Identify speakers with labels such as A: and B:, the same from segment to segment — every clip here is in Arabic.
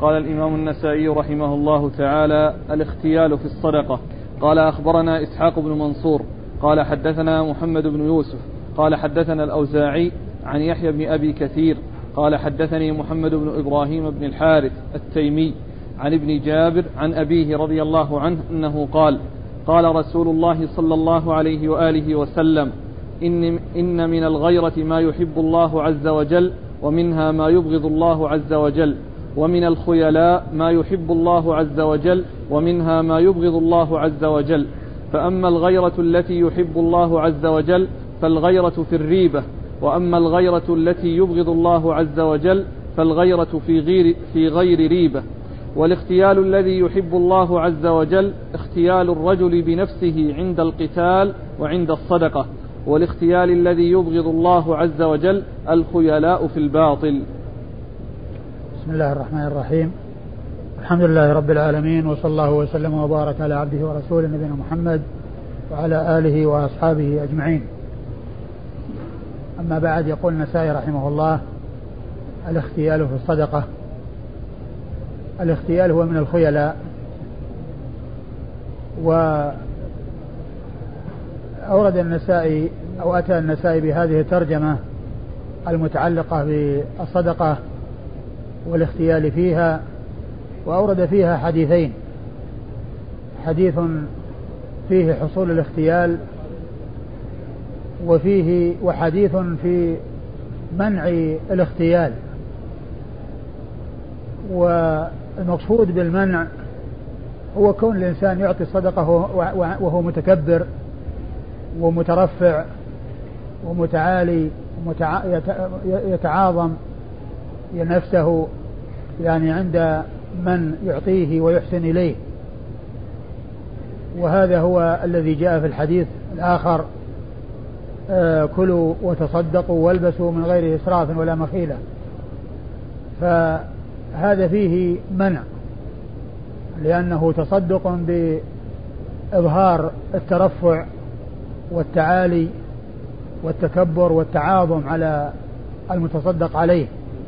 A: قال الإمام النسائي رحمه الله تعالى: الاختيال في الصدقة. قال: أخبرنا إسحاق بن منصور قال حدثنا محمد بن يوسف قال حدثنا الأوزاعي عن يحيى بن أبي كثير قال حدثني محمد بن إبراهيم بن الحارث التيمي عن ابن جابر عن أبيه رضي الله عنه أنه قال: قال رسول الله صلى الله عليه وآله وسلم: إن من الغيرة ما يحب الله عز وجل ومنها ما يبغض الله عز وجل، ومن الخيلاء ما يحب الله عز وجل ومنها ما يبغض الله عز وجل. فأما الغيرة التي يحب الله عز وجل فالغيرة في الريبة، وأما الغيرة التي يبغض الله عز وجل فالغيرة في غير ريبة. والاختيال الذي يحب الله عز وجل اختيال الرجل بنفسه عند القتال وعند الصدقة، والاختيال الذي يبغض الله عز وجل الخيلاء في الباطل.
B: بسم الله الرحمن الرحيم. الحمد لله رب العالمين، وصلى الله وسلم وبارك على عبده ورسوله نبينا محمد وعلى آله وأصحابه أجمعين. أما بعد، يقول النسائي رحمه الله: الاختيال في الصدقة. الاختيال هو من الخيلاء. وأورد النسائي أو أتى النسائي بهذه الترجمة المتعلقة بالصدقة والاختيال فيها، وأورد فيها حديثين: حديث فيه حصول الاختيال وحديث في منع الاختيال. والمقصود بالمنع هو كون الإنسان يعطي الصدقة وهو متكبر ومترفع ومتعالي يتعاظم نفسه يعني عند من يعطيه ويحسن إليه. وهذا هو الذي جاء في الحديث الآخر: كلوا وتصدقوا والبسوا من غير إسراف ولا مخيلة. فهذا فيه منع، لأنه تصدق بإظهار الترفع والتعالي والتكبر والتعاظم على المتصدق عليه.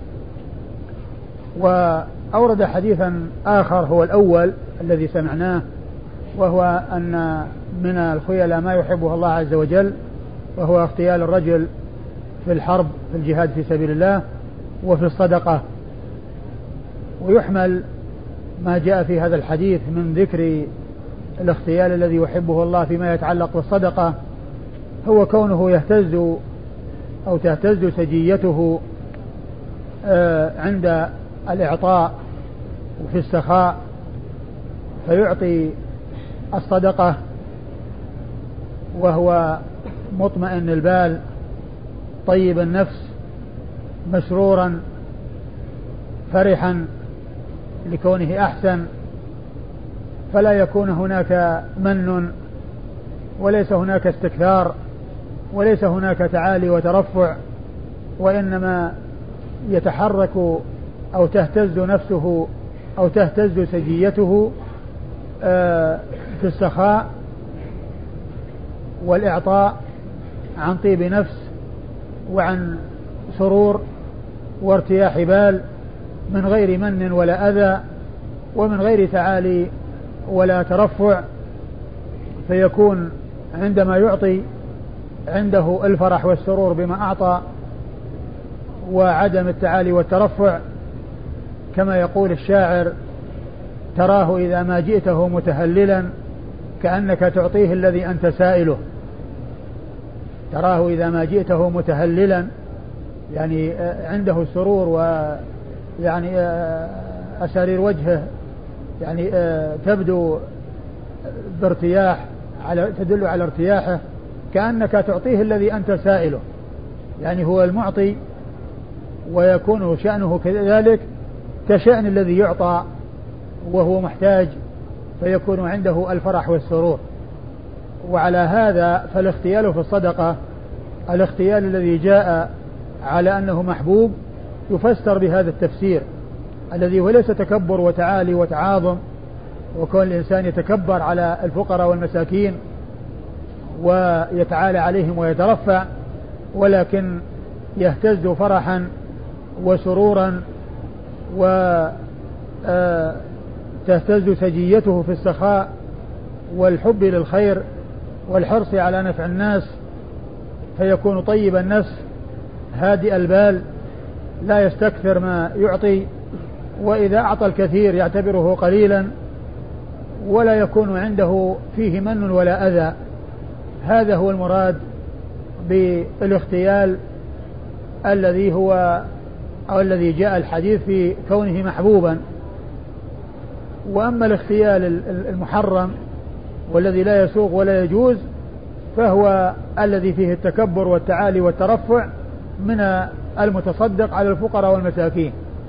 B: وأورد حديثا آخر هو الأول الذي سمعناه، وهو أن من الخيلاء ما يحبه الله عز وجل، وهو اغتيال الرجل في الحرب في الجهاد في سبيل الله وفي الصدقة. ويحمل ما جاء في هذا الحديث من ذكر الاغتيال الذي يحبه الله فيما يتعلق بالصدقة، هو كونه يهتز أو تهتز سجيته عند الإعطاء وفي السخاء، فيعطي الصدقة وهو مطمئن البال طيب النفس مسرورا فرحا لكونه أحسن، فلا يكون هناك من وليس هناك استكثار وليس هناك تعالي وترفع، وإنما يتحرك أو تهتز نفسه أو تهتز سجيته في السخاء والإعطاء عن طيب نفس وعن سرور وارتياح بال، من غير من ولا أذى ومن غير تعالي ولا ترفع. فيكون عندما يعطي عنده الفرح والسرور بما أعطى وعدم التعالي والترفع، كما يقول الشاعر: تراه إذا ما جئته متهللا كأنك تعطيه الذي أنت سائله. تراه إذا ما جئته متهللا، يعني عنده السرور ويعني أسارير وجهه يعني تبدو بارتياح، تدل على ارتياحه، كأنك تعطيه الذي أنت سائله، يعني هو المعطي ويكون شأنه كذلك كشأن الذي يعطى وهو محتاج، فيكون عنده الفرح والسرور. وعلى هذا فالاختيال في الصدقة، الاختيال الذي جاء على أنه محبوب، يفسر بهذا التفسير الذي هو ليس تكبر وتعالي وتعاظم وكون الإنسان يتكبر على الفقراء والمساكين ويتعالى عليهم ويترفع، ولكن يهتز فرحا وسرورا تهتز سجيته في السخاء والحب للخير والحرص على نفع الناس، فيكون طيب النفس هادئ البال لا يستكثر ما يعطي، وإذا أعطى الكثير يعتبره قليلا ولا يكون عنده فيه من ولا أذى. هذا هو المراد بالاغتيال الذي هو أو الذي جاء الحديث في كونه محبوبا. وأما الاغتيال المحرم والذي لا يسوغ ولا يجوز فهو الذي فيه التكبر والتعالي والترفع من المتصدق على الفقراء والمساكين،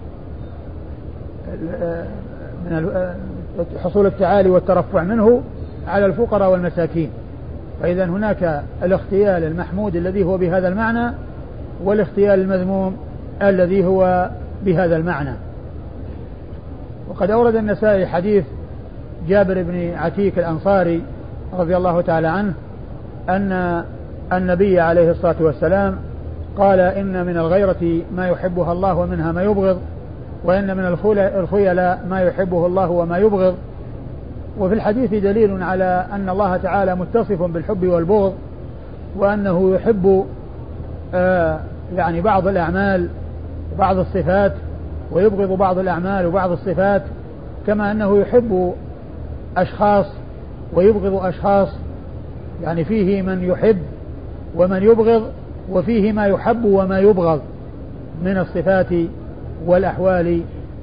B: من حصول التعالي والترفع منه على الفقراء والمساكين. فإذا هناك الاغتيال المحمود الذي هو بهذا المعنى، والاغتيال المذموم الذي هو بهذا المعنى. وقد أورد النسائي حديث جابر بن عتيك الأنصاري رضي الله تعالى عنه أن النبي عليه الصلاة والسلام قال: إن من الغيرة ما يحبها الله ومنها ما يبغض، وإن من الخيلاء ما يحبه الله وما يبغض. وفي الحديث دليل على أن الله تعالى متصف بالحب والبغض، وأنه يحب يعني بعض الأعمال بعض الصفات، ويبغض بعض الأعمال وبعض الصفات، كما أنه يحب أشخاص ويبغض أشخاص، يعني فيه من يحب ومن يبغض، وفيه ما يحب وما يبغض من الصفات والأحوال.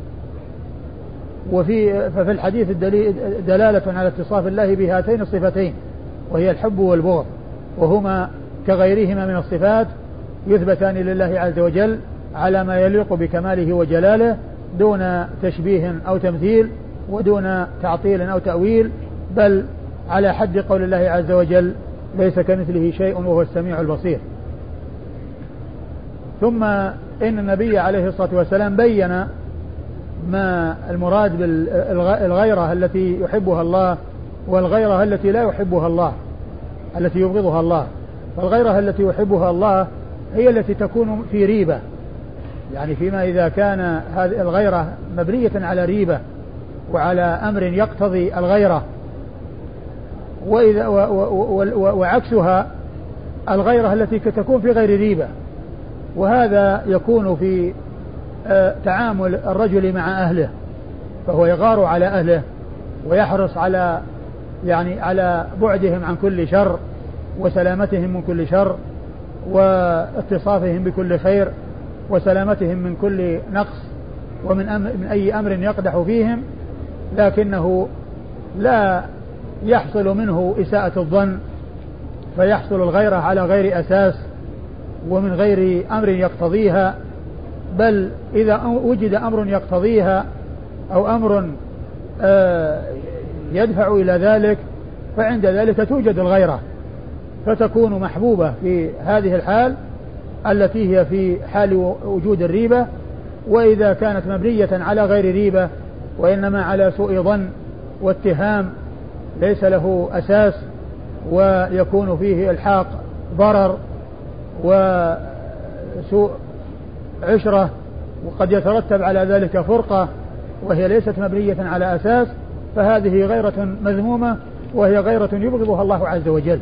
B: ففي الحديث دلالة على اتصاف الله بهاتين الصفتين، وهي الحب والبغض، وهما كغيرهما من الصفات يثبتان لله عز وجل على ما يليق بكماله وجلاله، دون تشبيه أو تمثيل، ودون تعطيل أو تأويل، بل على حد قول الله عز وجل: ليس كمثله شيء وهو السميع البصير. ثم إن النبي عليه الصلاة والسلام بين ما المراد بالغيرة التي يحبها الله والغيرة التي لا يحبها الله، التي يبغضها الله. فالغيرة التي يحبها الله هي التي تكون في ريبة، يعني فيما إذا كان هذه الغيرة مبنية على ريبة وعلى أمر يقتضي الغيرة، وعكسها الغيرة التي تكون في غير ريبة. وهذا يكون في تعامل الرجل مع أهله، فهو يغار على أهله ويحرص على على بعدهم عن كل شر وسلامتهم من كل شر واتصافهم بكل خير وسلامتهم من كل نقص ومن أي أمر يقدح فيهم، لكنه لا يحصل منه إساءة الظن، فيحصل الغيرة على غير أساس ومن غير أمر يقتضيها، بل إذا وجد أمر يقتضيها أو أمر يدفع إلى ذلك فعند ذلك توجد الغيرة، فتكون محبوبة في هذه الحال التي هي في حال وجود الريبة. وإذا كانت مبنية على غير ريبة وإنما على سوء ظن واتهام ليس له أساس ويكون فيه إلحاق ضرر وسوء عشرة، وقد يترتب على ذلك فرقة وهي ليست مبنية على أساس، فهذه غيرة مذمومة، وهي غيرة يبغضها الله عز وجل.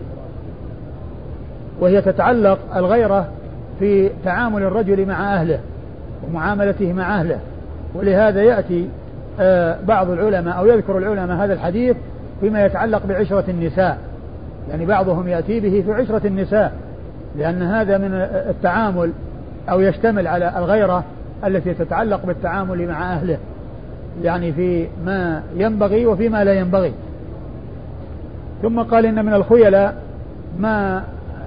B: وهي تتعلق الغيرة في تعامل الرجل مع أهله ومعاملته مع أهله. ولهذا يأتي بعض العلماء أو يذكر العلماء هذا الحديث فيما يتعلق بعشرة النساء، يعني بعضهم يأتي به في عشرة النساء، لأن هذا من التعامل أو يشتمل على الغيرة التي تتعلق بالتعامل مع أهله، يعني في ما ينبغي وفيما لا ينبغي. ثم قال: إن من الخيلاء ما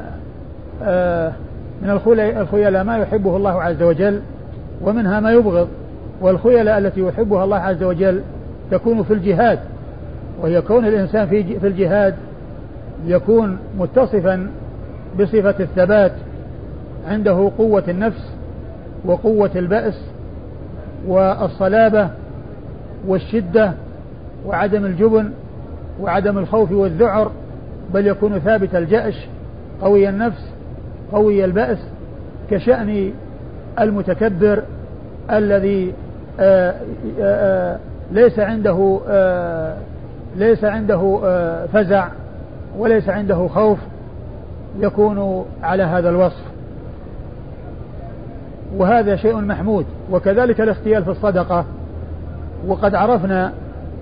B: الخيلاء ما يحبه الله عز وجل ومنها ما يبغض. والخيلاء التي يحبها الله عز وجل تكون في الجهاد، وهي كون الإنسان في الجهاد يكون متصفا بصفة الثبات، عنده قوة النفس وقوة البأس والصلابة والشدة وعدم الجبن وعدم الخوف والذعر، بل يكون ثابت الجأش قوي النفس قوي البأس، كشأن المتكبر الذي ليس عنده فزع وليس عنده خوف يكون على هذا الوصف، وهذا شيء محمود. وكذلك الاختيال في الصدقة، وقد عرفنا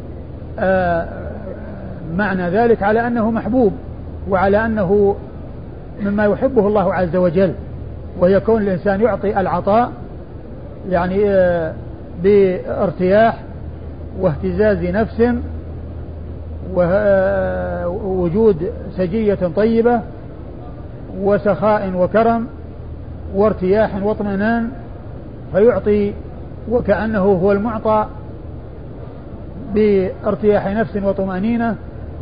B: معنى ذلك على أنه محبوب، وعلى أنه مما يحبه الله عز وجل، وهي كون الإنسان يعطي العطاء يعني بارتياح واهتزاز نفس ووجود سجية طيبة وسخاء وكرم وارتياح واطمئنان، فيعطي وكأنه هو المعطى بارتياح نفس وطمأنينة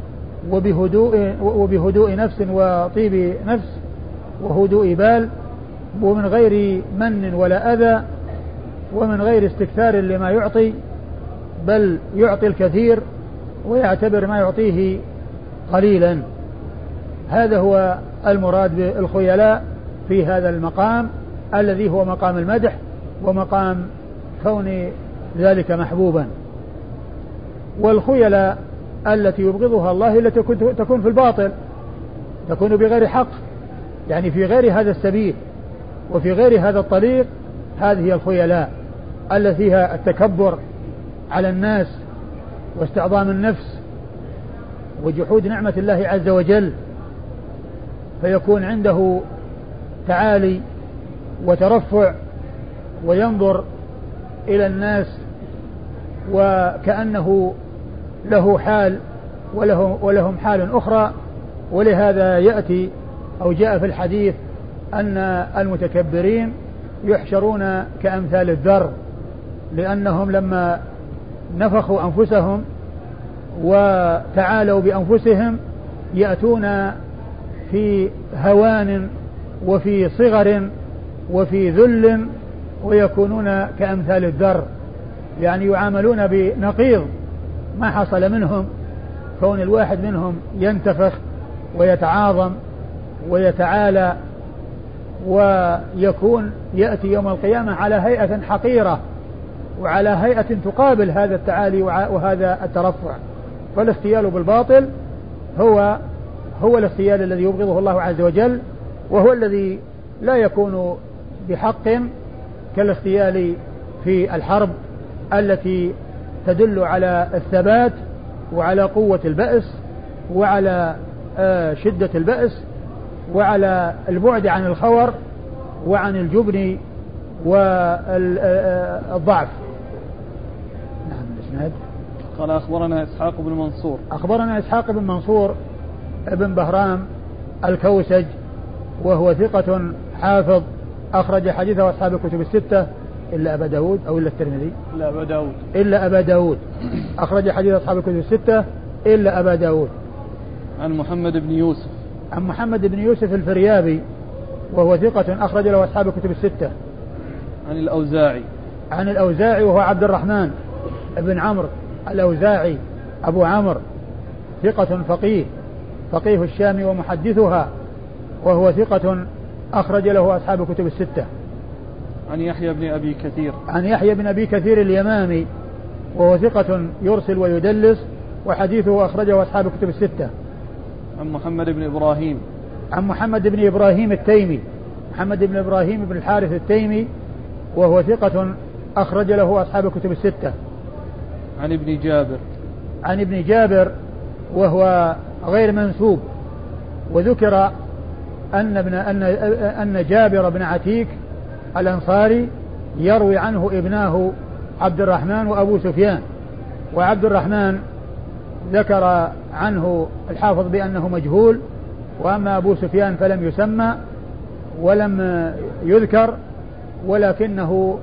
B: وبهدوء نفس وطيب نفس وهدوء بال، ومن غير من ولا أذى، ومن غير استكثار لما يعطي، بل يعطي الكثير ويعتبر ما يعطيه قليلا. هذا هو المراد بالخيلاء في هذا المقام الذي هو مقام المدح ومقام كون ذلك محبوبا. والخيلاء التي يبغضها الله التي تكون في الباطل، تكون بغير حق، يعني في غير هذا السبيل وفي غير هذا الطريق، هذه هي الخيلاء التي فيها التكبر على الناس واستعظام النفس وجحود نعمة الله عز وجل، فيكون عنده تعالي وترفع وينظر إلى الناس وكأنه له حال ولهم حال أخرى. ولهذا يأتي أو جاء في الحديث أن المتكبرين يحشرون كأمثال الذر، لأنهم لما نفخوا أنفسهم وتعالوا بأنفسهم يأتون في هوان وفي صغر وفي ذل ويكونون كأمثال الذر، يعني يعاملون بنقيض ما حصل منهم، كون الواحد منهم ينتفخ ويتعاظم ويتعالى ويكون يأتي يوم القيامة على هيئة حقيرة وعلى هيئة تقابل هذا التعالي وهذا الترفع. فالاختيال بالباطل هو الاختيال الذي يبغضه الله عز وجل، وهو الذي لا يكون بحق كالاختيال في الحرب التي تدل على الثبات وعلى قوة البأس وعلى شدة البأس وعلى البعد عن الخور وعن الجبن والضعف. نعم. الإسناد
A: قال أخبرنا إسحاق بن منصور.
B: أخبرنا إسحاق بن منصور ابن بهرام الكوسج، وهو ثقة حافظ أخرج حديثه أصحاب الكتب الستة إلا أبا داود أو إلا الترمذي إلا أبا داود أخرج حديث أصحاب الكتب الستة إلا أبا داود.
A: عن محمد بن يوسف.
B: عن محمد بن يوسف الفريابي وهو ثقة أخرج له أصحاب الكتب الستة.
A: عن الأوزاعي.
B: عن الأوزاعي وهو عبد الرحمن بن عمرو الأوزاعي أبو عمرو، ثقة فقيه الشام ومحدثها، وهو ثقة أخرج له أصحاب الكتب الستة.
A: عن يحيى بن أبي كثير.
B: عن يحيى بن أبي كثير اليمامي وهو ثقة يرسل ويدلس، وحديثه أخرجه أصحاب الكتب الستة.
A: عن محمد بن إبراهيم.
B: عن محمد بن إبراهيم التيمي، محمد بن إبراهيم بن الحارث التيمي، وهو ثقة أخرج له أصحاب الكتب الستة.
A: عن ابن جابر.
B: عن ابن جابر وهو غير منسوب، وذكر أن جابر بن عتيك الأنصاري يروي عنه ابناه عبد الرحمن وأبو سفيان، وعبد الرحمن ذكر عنه الحافظ بأنه مجهول، وأما أبو سفيان فلم يسمى ولم يذكر، ولكنه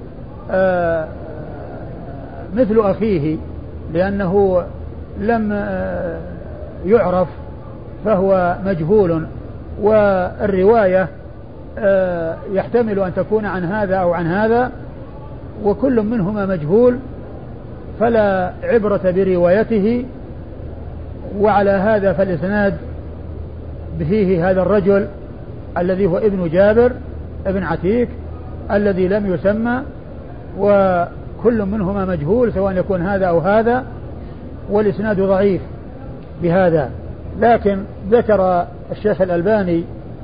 B: مثل أخيه لأنه لم يعرف فهو مجهول، والرواية يحتمل أن تكون عن هذا أو عن هذا، وكل منهما مجهول فلا عبرة بروايته. وعلى هذا فالإسناد به هذا الرجل الذي هو ابن جابر ابن عتيك الذي لم يسمى، كل منهما مجهول سواء يكون هذا أو هذا، والإسناد ضعيف بهذا. لكن ذكر الشيخ الألباني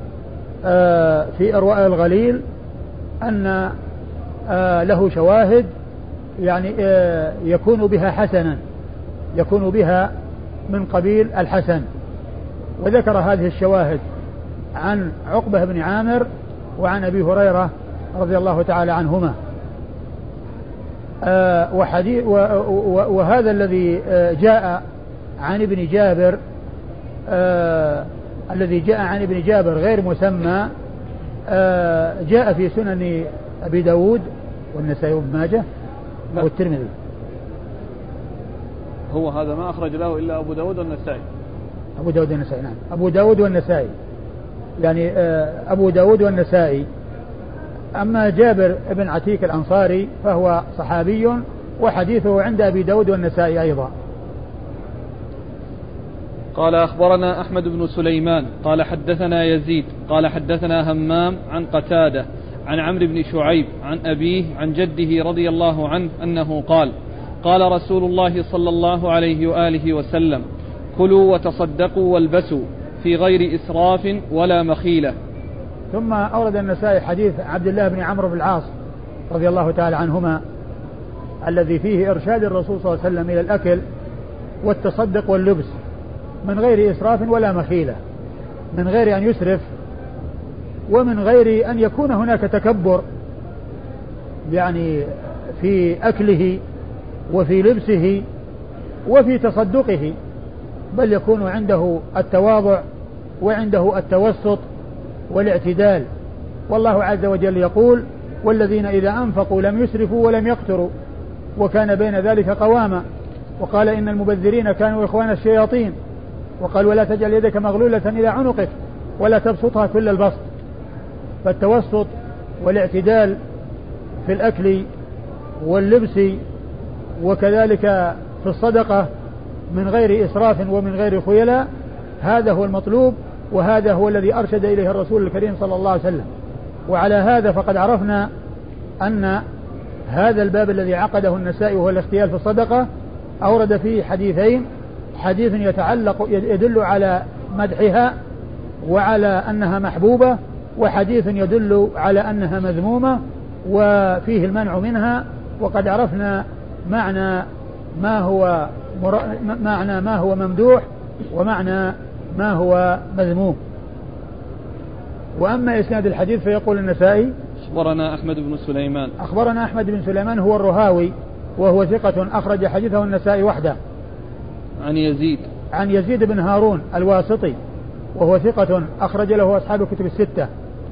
B: في إرواء الغليل أن له شواهد يعني يكون بها حسنا، يكون بها من قبيل الحسن، وذكر هذه الشواهد عن عقبة بن عامر وعن أبي هريرة رضي الله تعالى عنهما. وهذا الذي جاء عن ابن جابر الذي جاء عن ابن جابر غير مسمى جاء في سنن أبي داود والنسائي وابن ماجه والترمذي.
A: هو هذا ما أخرج له إلا أبو داود والنسائي.
B: أبو داود والنسائي، نعم، أبو داود والنسائي، يعني أبو داود والنسائي. أما جابر بن عتيك الأنصاري فهو صحابي وحديثه عند أبي داود والنسائي أيضا.
A: قال أخبرنا أحمد بن سليمان قال حدثنا يزيد قال حدثنا همام عن قتادة عن عمرو بن شعيب عن أبيه عن جده رضي الله عنه أنه قال قال رسول الله صلى الله عليه وآله وسلم كلوا وتصدقوا والبسوا في غير إسراف ولا مخيلة.
B: ثم أورد النسائي حديث عبد الله بن عمرو بن العاص رضي الله تعالى عنهما الذي فيه إرشاد الرسول صلى الله عليه وسلم إلى الأكل والتصدق واللبس من غير إسراف ولا مخيلة، من غير أن يسرف ومن غير أن يكون هناك تكبر يعني في أكله وفي لبسه وفي تصدقه، بل يكون عنده التواضع وعنده التوسط والاعتدال. والله عز وجل يقول والذين إذا أنفقوا لم يسرفوا ولم يقتروا وكان بين ذلك قواما، وقال إن المبذرين كانوا إخوان الشياطين، وقال ولا تجعل يدك مغلولة إلى عنقك ولا تبسطها كل البسط. فالتوسط والاعتدال في الأكل واللبس وكذلك في الصدقة من غير إسراف ومن غير خيلاء، هذا هو المطلوب، وهذا هو الذي أرشد إليه الرسول الكريم صلى الله عليه وسلم. وعلى هذا فقد عرفنا أن هذا الباب الذي عقده النسائي وهو الاختيال في الصدقة أورد فيه حديثين، حديث يدل على مدحها وعلى أنها محبوبة، وحديث يدل على أنها مذمومة وفيه المنع منها. وقد عرفنا معنى ما هو ممدوح ومعنى ما هو مذموم. وأما إسناد الحديث فيقول النسائي
A: أخبرنا أحمد بن سليمان.
B: أخبرنا أحمد بن سليمان هو الرهاوي وهو ثقة أخرج حديثه النسائي وحده. عن يزيد بن هارون الواسطي وهو ثقة أخرج له أصحاب الكتب الستة.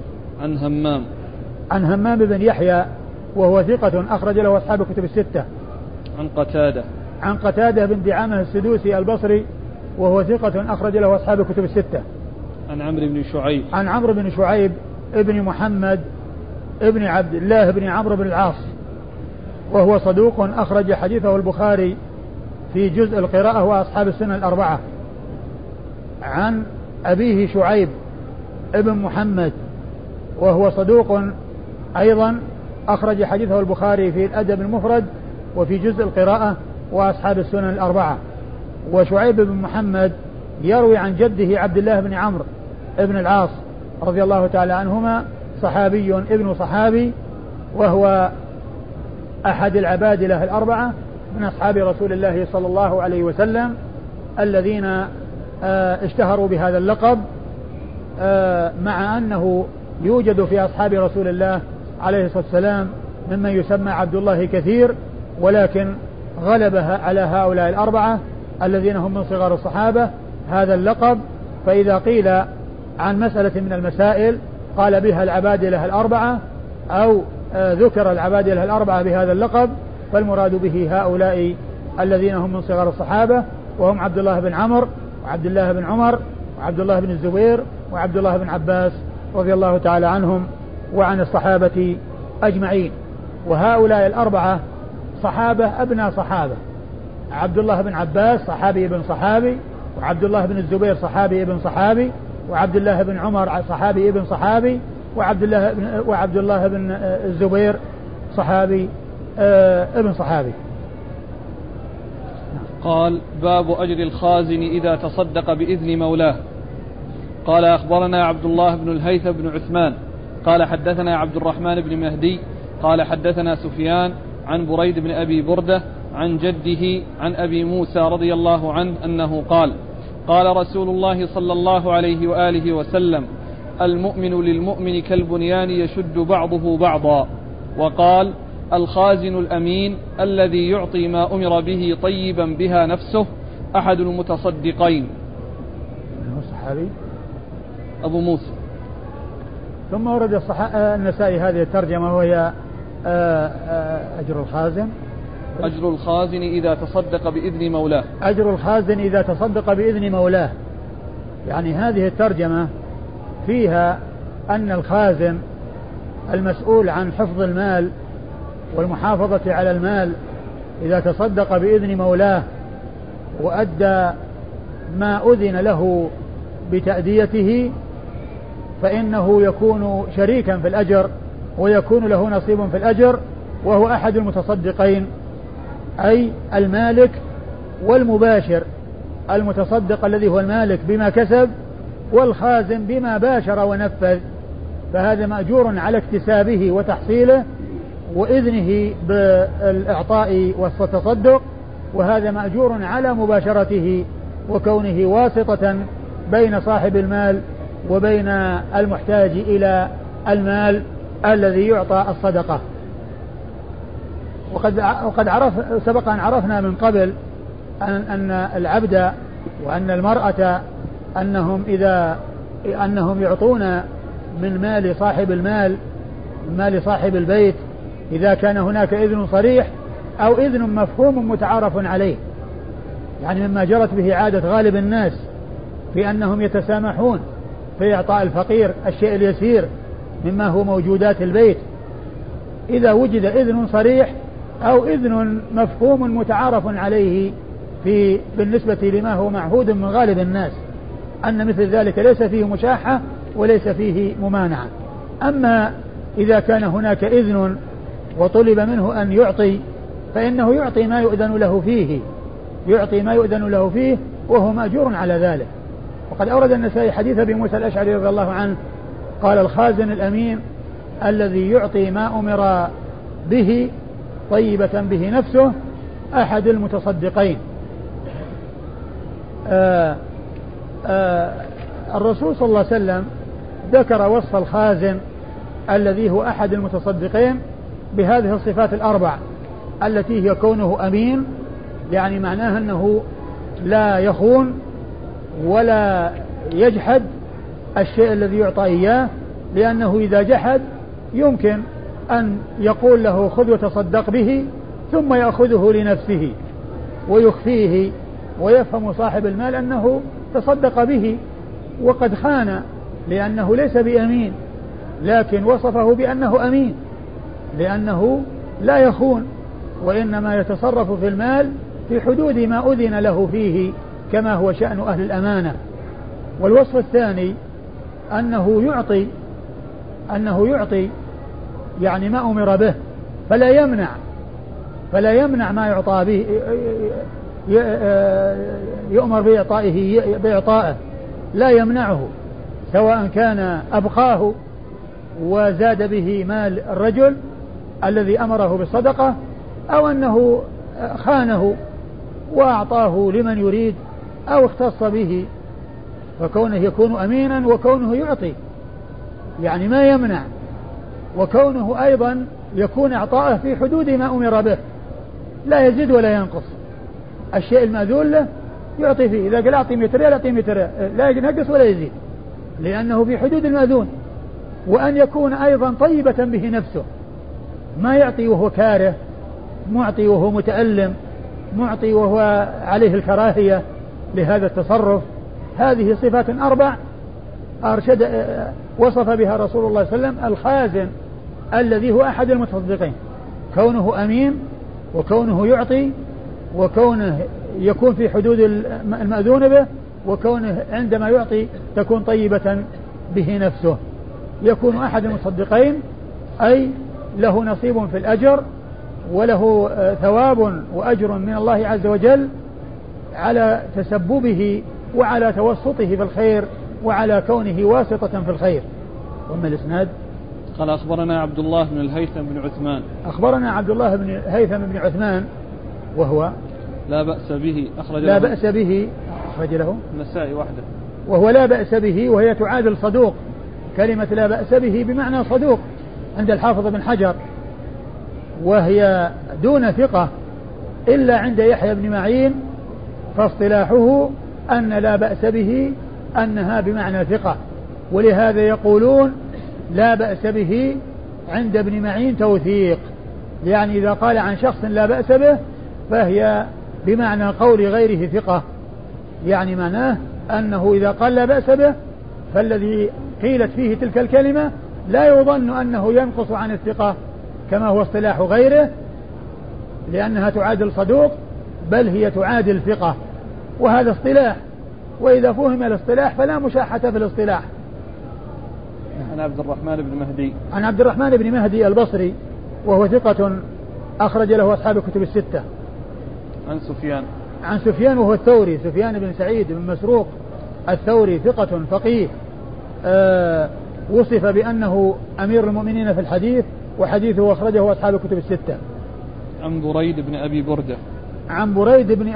B: عن همام بن يحيى وهو ثقة أخرج له أصحاب الكتب الستة. عن قتادة بن دعامة السدوسي البصري وهو ثقة أخرج له أصحاب الكتب الستة. عن عمرو بن شعيب ابن محمد ابن عبد الله بن عمرو بن العاص وهو صدوق أخرج حديثه البخاري في جزء القراءة وأصحاب السنن الأربعة. عن أبيه شعيب ابن محمد وهو صدوق أيضا أخرج حديثه البخاري في الأدب المفرد وفي جزء القراءة وأصحاب السنن الأربعة. وشعيب بن محمد يروي عن جده عبد الله بن عمرو ابن العاص رضي الله تعالى عنهما، صحابي ابن صحابي، وهو أحد العبادلة الأربعة من أصحاب رسول الله صلى الله عليه وسلم الذين اشتهروا بهذا اللقب، مع أنه يوجد في أصحاب رسول الله عليه الصلاة والسلام ممن يسمى عبد الله كثير، ولكن غلبها على هؤلاء الأربعة الذين هم من صغار الصحابة هذا اللقب. فإذا قيل عن مسألة من المسائل قال بها العبادلة الأربعة أو ذكر العبادلة الأربعة بهذا اللقب، فالمراد به هؤلاء الذين هم من صغار الصحابة، وهم عبد الله بن عمرو وعبد الله بن عمر وعبد الله بن الزبير وعبد الله بن عباس رضي الله تعالى عنهم وعن الصحابة أجمعين. وهؤلاء الأربعة صحابة أبناء صحابة، عبد الله بن عباس صحابي ابن صحابي، وعبد الله بن الزبير صحابي ابن صحابي، وعبد الله بن عمر صحابي ابن صحابي، وعبد الله بن الزبير صحابي ابن صحابي.
A: قال باب أجر الخازن إذا تصدق بإذن مولاه. قال أخبرنا عبد الله بن الهيثم بن عثمان قال حدثنا عبد الرحمن بن مهدي قال حدثنا سفيان عن بريد بن أبي بردة عن جده عن أبي موسى رضي الله عنه أنه قال قال رسول الله صلى الله عليه وآله وسلم المؤمن للمؤمن كالبنيان يشد بعضه بعضا. وقال الخازن الأمين الذي يعطي ما أمر به طيبا بها نفسه أحد المتصدقين.
B: الصحابي
A: أبو موسى.
B: ثم ورد النسائي هذه الترجمة وهي أجر الخازن.
A: أجر الخازن إذا تصدق بإذن مولاه.
B: أجر الخازن إذا تصدق بإذن مولاه. يعني هذه الترجمة فيها أن الخازن المسؤول عن حفظ المال والمحافظة على المال إذا تصدق بإذن مولاه وأدى ما أذن له بتأديته فإنه يكون شريكا في الأجر ويكون له نصيب في الأجر، وهو أحد المتصدقين، أي المالك والمباشر. المتصدق الذي هو المالك بما كسب، والخازن بما باشر ونفذ، فهذا مأجور على اكتسابه وتحصيله وإذنه بالإعطاء والتصدق، وهذا مأجور على مباشرته وكونه واسطة بين صاحب المال وبين المحتاج إلى المال الذي يعطى الصدقة. وقد سبق أن عرفنا من قبل أن العبد وأن المرأة أنهم يعطون من مال صاحب المال، من مال صاحب البيت، إذا كان هناك إذن صريح أو إذن مفهوم متعارف عليه، يعني مما جرت به عادة غالب الناس في أنهم يتسامحون في إعطاء الفقير الشيء اليسير مما هو موجودات البيت، إذا وجد إذن صريح أو إذن مفهوم متعارف عليه بالنسبة لما هو معهود من غالب الناس، أن مثل ذلك ليس فيه مشاحة وليس فيه ممانعة. أما إذا كان هناك إذن وطلب منه أن يعطي، فإنه يعطي ما يؤذن له فيه، وهو مأجور على ذلك. وقد أورد النسائي حديث أبي موسى الأشعري رضي الله عنه قال الخازن الأمين الذي يعطي ما أمر به طيبة به نفسه أحد المتصدقين. الرسول صلى الله عليه وسلم ذكر وصف الخازن الذي هو أحد المتصدقين بهذه الصفات الأربع التي هي كونه أمين، يعني معناها أنه لا يخون ولا يجحد الشيء الذي يعطى إياه، لأنه إذا جحد يمكن أن يقول له خذ وتصدق به ثم يأخذه لنفسه ويخفيه، ويفهم صاحب المال أنه تصدق به وقد خان، لأنه ليس بأمين، لكن وصفه بأنه أمين لأنه لا يخون وإنما يتصرف في المال في حدود ما أذن له فيه كما هو شأن أهل الأمانة. والوصف الثاني أنه يعطي يعني ما أمر به، فلا يمنع ما يعطى به، يؤمر بإعطائه لا يمنعه، سواء كان أبقاه وزاد به مال الرجل الذي أمره بالصدقة أو أنه خانه وأعطاه لمن يريد أو اختص به، فكونه يكون أمينا وكونه يعطي يعني ما يمنع، وكونه أيضا يكون إعطاءه في حدود ما أمر به لا يزيد ولا ينقص. الشيء المأذون له يعطي فيه، إذا قال أعطي 100 ريال أعطي 100 ريال، لا ينقص ولا يزيد لأنه في حدود المأذون. وأن يكون أيضا طيبة به نفسه، ما يعطي وهو كاره، معطي وهو متألم، معطي وهو عليه الكراهية لهذا التصرف. هذه صفات أربع وصف بها رسول الله صلى الله عليه وسلم الخازن الذي هو أحد المتصدقين، كونه أمين وكونه يعطي وكونه يكون في حدود المأذون به، وكونه عندما يعطي تكون طيبة به نفسه. يكون أحد المتصدقين أي له نصيب في الأجر وله ثواب وأجر من الله عز وجل على تسببه وعلى توسطه في الخير وعلى كونه واسطة في الخير. وما الإسناد؟
A: قال أخبرنا عبد الله بن الهيثم بن عثمان.
B: أخبرنا عبد الله بن الهيثم بن عثمان وهو
A: لا بأس به أخرج
B: له
A: النسائي وحده.
B: وهو لا بأس به، وهي تعادل صدوق. كلمة لا بأس به بمعنى صدوق عند الحافظ بن حجر، وهي دون ثقة إلا عند يحيى بن معين، فاصطلاحه أن لا بأس به أنها بمعنى ثقة، ولهذا يقولون لا بأس به عند ابن معين توثيق، يعني إذا قال عن شخص لا بأس به فهي بمعنى قول غيره ثقة، يعني معناه أنه إذا قال لا بأس به فالذي قيلت فيه تلك الكلمة لا يظن أنه ينقص عن الثقة كما هو اصطلاح غيره، لأنها تعادل صدوق، بل هي تعادل ثقة، وهذا اصطلاح، وإذا فهم الاصطلاح فلا مشاحة في الاصطلاح.
A: عن عبد الرحمن بن مهدي.
B: عن عبد الرحمن بن مهدي البصري وهو ثقة أخرج له أصحاب الكتب الستة. عن سفيان وهو الثوري، سفيان بن سعيد بن مسروق الثوري، ثقة فقيه، وصف بأنه أمير المؤمنين في الحديث، وحديثه أخرجه أصحاب الكتب الستة.
A: عن بريد بن أبي بردة.
B: عن بريد بن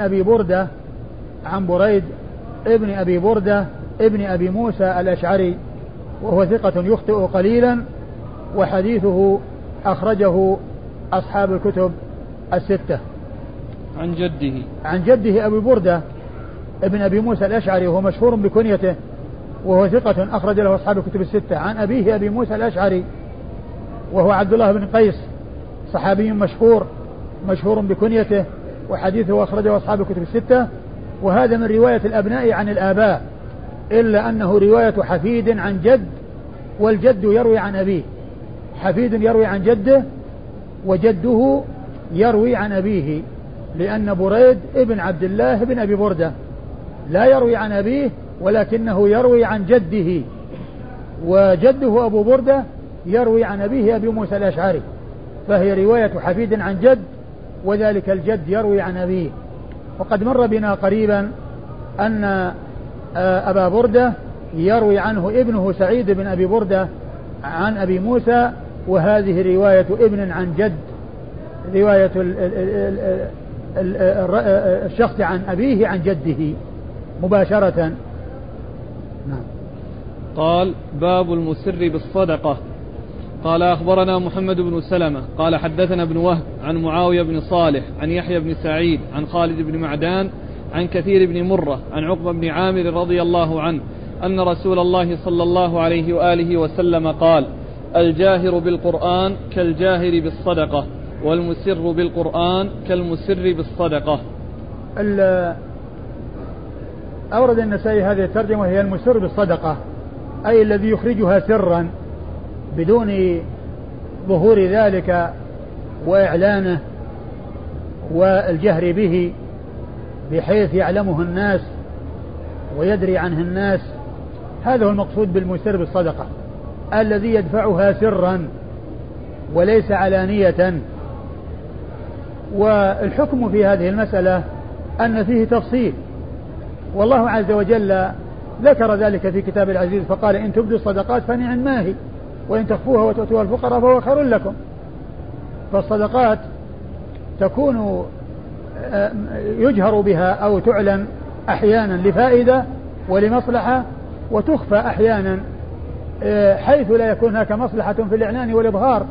B: أبي بردة ابن أبي موسى الأشعري، وهو ثقة يخطئ قليلا، وحديثه أخرجه أصحاب الكتب الستة. عن جده أبي بردة ابن أبي موسى الأشعري، وهو مشهور بكنيته، وهو ثقة أخرج له أصحاب الكتب الستة. عن أبيه أبي موسى الأشعري، وهو عبد الله بن قيس، صحابي مشهور بكنيته، وحديثه أخرجه أصحاب الكتب الستة. وهذا من رواية الأبناء عن الآباء، إلا أنه رواية حفيد عن جد، والجد يروي عن أبيه. حفيد يروي عن جده، وجده يروي عن أبيه، لأن بريد ابن عبد الله بن أبي بردة لا يروي عن أبيه، ولكنه يروي عن جده، وجده أبو بردة يروي عن أبيه أبي موسى الأشعري، فهي رواية حفيد عن جد، وذلك الجد يروي عن أبيه. وقد مر بنا قريبا أن أبا بردة يروي عنه ابنه سعيد بن أبي بردة عن أبي موسى، وهذه رواية ابن عن جد، رواية الشخص عن أبيه عن جده مباشرة. نعم.
A: قال باب المسر بالصدقة. قال أخبرنا محمد بن سلمة قال حدثنا ابن وهب عن معاوية بن صالح عن يحيى بن سعيد عن خالد بن معدان عن كثير بن مرة عن عقبة بن عامر رضي الله عنه أن رسول الله صلى الله عليه وآله وسلم قال الجاهر بالقرآن كالجاهر بالصدقة، والمسر بالقرآن كالمسر بالصدقة.
B: أورد النسائي هذه الترجمة، وهي المسر بالصدقة، أي الذي يخرجها سرا بدون ظهور ذلك وإعلانه والجهر به، بحيث يعلمه الناس ويدري عنه الناس. هذا هو المقصود بالمسر بالصدقة، الذي يدفعها سرا وليس علانية. والحكم في هذه المسألة أن فيه تفصيل، والله عز وجل ذكر ذلك في كتاب العزيز، فقال إن تبدوا الصدقات فنعم ما هي، وإن تخفوها وتؤتوها الفقراء فهو خير لكم. فالصدقات تكون يجهر بها أو تعلن أحيانا لفائدة ولمصلحة، وتخفى أحيانا حيث لا يكون هناك مصلحة في الإعلان والإظهار،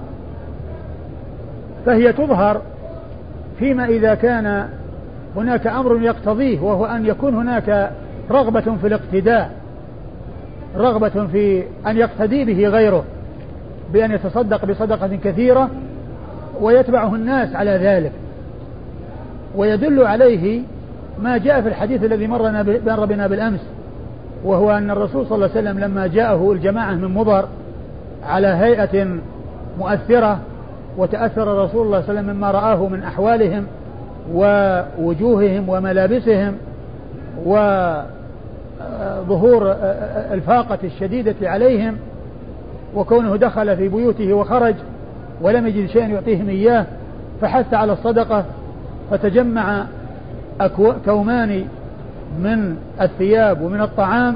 B: فهي تظهر فيما إذا كان هناك أمر يقتضيه، وهو أن يكون هناك رغبة في الاقتداء، رغبة في أن يقتدي به غيره بأن يتصدق بصدقة كثيرة ويتبعه الناس على ذلك. ويدل عليه ما جاء في الحديث الذي مر بنا بالأمس، وهو أن الرسول صلى الله عليه وسلم لما جاءه الجماعة من مضر على هيئة مؤثرة، وتأثر الرسول صلى الله عليه وسلم مما رآه من أحوالهم ووجوههم وملابسهم وظهور الفاقة الشديدة عليهم، وكونه دخل في بيوته وخرج ولم يجد شيئا يعطيهم إياه، فحث على الصدقة، فتجمع كومان من الثياب ومن الطعام،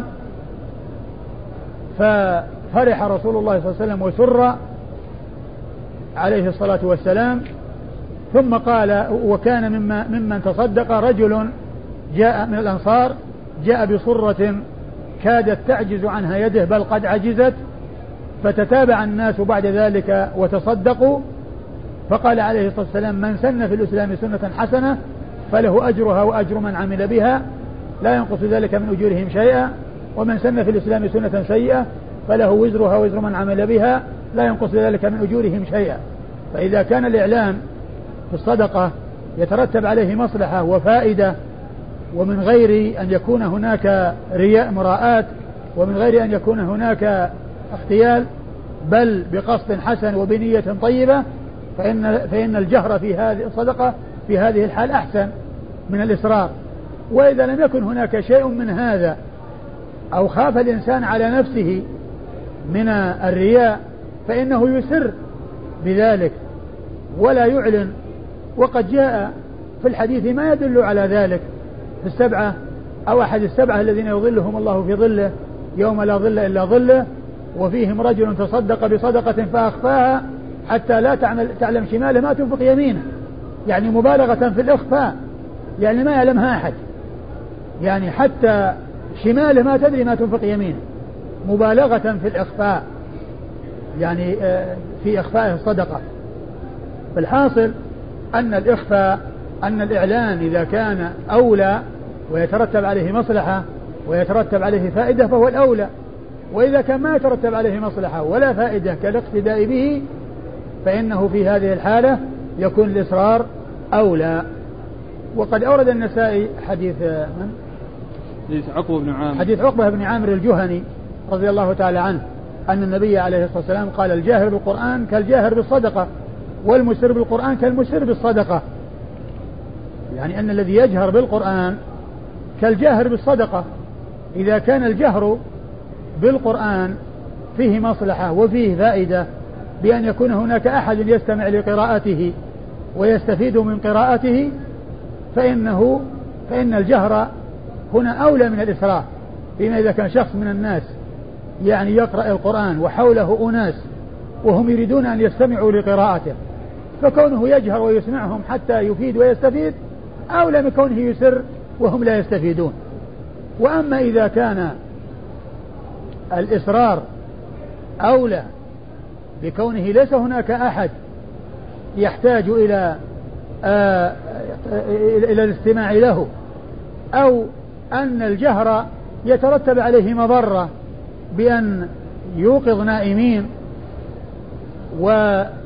B: ففرح رسول الله صلى الله عليه وسلم وسر عليه الصلاة والسلام. ثم قال: وكان ممن تصدق رجل جاء من الأنصار جاء بصرة كادت تعجز عنها يده بل قد عجزت، فتتابع الناس بعد ذلك وتصدقوا، فقال عليه الصلاة والسلام: من سن في الإسلام سنة حسنة فله أجرها وأجر من عمل بها لا ينقص ذلك من أجورهم شيئا، ومن سن في الإسلام سنة سيئة فله وزرها وزر من عمل بها لا ينقص ذلك من أجورهم شيئا. فإذا كان الإعلان في الصدقة يترتب عليه مصلحة وفائدة، ومن غير أن يكون هناك رياء مراءات، ومن غير أن يكون هناك اختيال، بل بقصد حسن وبنية طيبة، فإن الجهر في هذه الصدقة في هذه الحال أحسن من الإصرار. وإذا لم يكن هناك شيء من هذا، أو خاف الإنسان على نفسه من الرياء، فإنه يسر بذلك ولا يعلن. وقد جاء في الحديث ما يدل على ذلك في السبعة أو أحد السبعة الذين يظلهم الله في ظله يوم لا ظل إلا ظله، وفيهم رجل تصدق بصدقة فأخفاها حتى لا تعلم شماله ما تنفق يمينه، يعني مبالغة في الإخفاء، يعني ما يعلمها أحد، يعني حتى شماله ما تدري ما تنفق يمينه، مبالغة في الإخفاء، يعني في إخفاء الصدقة. فالحاصل أن الإخفاء، أن الإعلان إذا كان أولى ويترتب عليه مصلحة ويترتب عليه فائدة فهو الأولى، وإذا كان ما يترتب عليه مصلحة ولا فائدة كالاقتداء به فإنه في هذه الحالة يكون الإصرار أولى. وقد أورد النسائي حديث من؟ حديث عقبة بن عامر الجهني رضي الله تعالى عنه أن النبي عليه الصلاة والسلام قال: الجاهر بالقرآن كالجاهر بالصدقة، والمسر بالقرآن كالمسر بالصدقة، يعني أن الذي يجهر بالقرآن كالجاهر بالصدقة. إذا كان الجهر بالقرآن فيه مصلحة وفيه فائدة بأن يكون هناك أحد يستمع لقراءته ويستفيد من قراءته، فإن الجهر هنا أولى من الإسراف، فيما إذا كان شخص من الناس يعني يقرأ القرآن وحوله أناس وهم يريدون أن يستمعوا لقراءته، فكونه يجهر ويسمعهم حتى يفيد ويستفيد أولى من كونه يسر وهم لا يستفيدون. وأما إذا كان الإصرار أولى بكونه ليس هناك أحد يحتاج إلى الاستماع له، أو أن الجهر يترتب عليه مضرة بأن يوقظ نائمين ويكون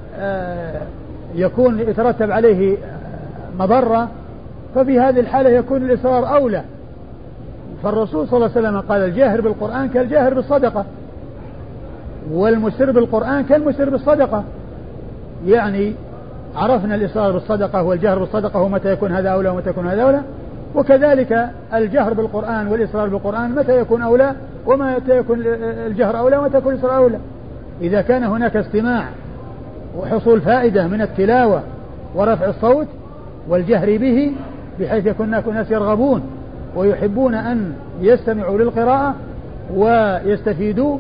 B: يترتب عليه مضرة، ففي هذه الحالة يكون الإصرار أولى. فالرسول صلى الله عليه وسلم قال: الجاهر بالقرآن كالجاهر بالصدقة، والمسر بالقرآن كالمسر بالصدقة، يعني عرفنا الإصرار بالصدقة والجهر بالصدقة ومتى يكون هذا أولى ومتى يكون هذا أولى، وكذلك الجهر بالقرآن والإصرار بالقرآن متى يكون أولى ومتى يكون الجهر أولى ومتى يكون الإصرار أولى. إذا كان هناك استماع وحصول فائدة من التلاوة ورفع الصوت والجهر به بحيث يكون هناك ناس يرغبون ويحبون أن يستمعوا للقراءة ويستفيدوا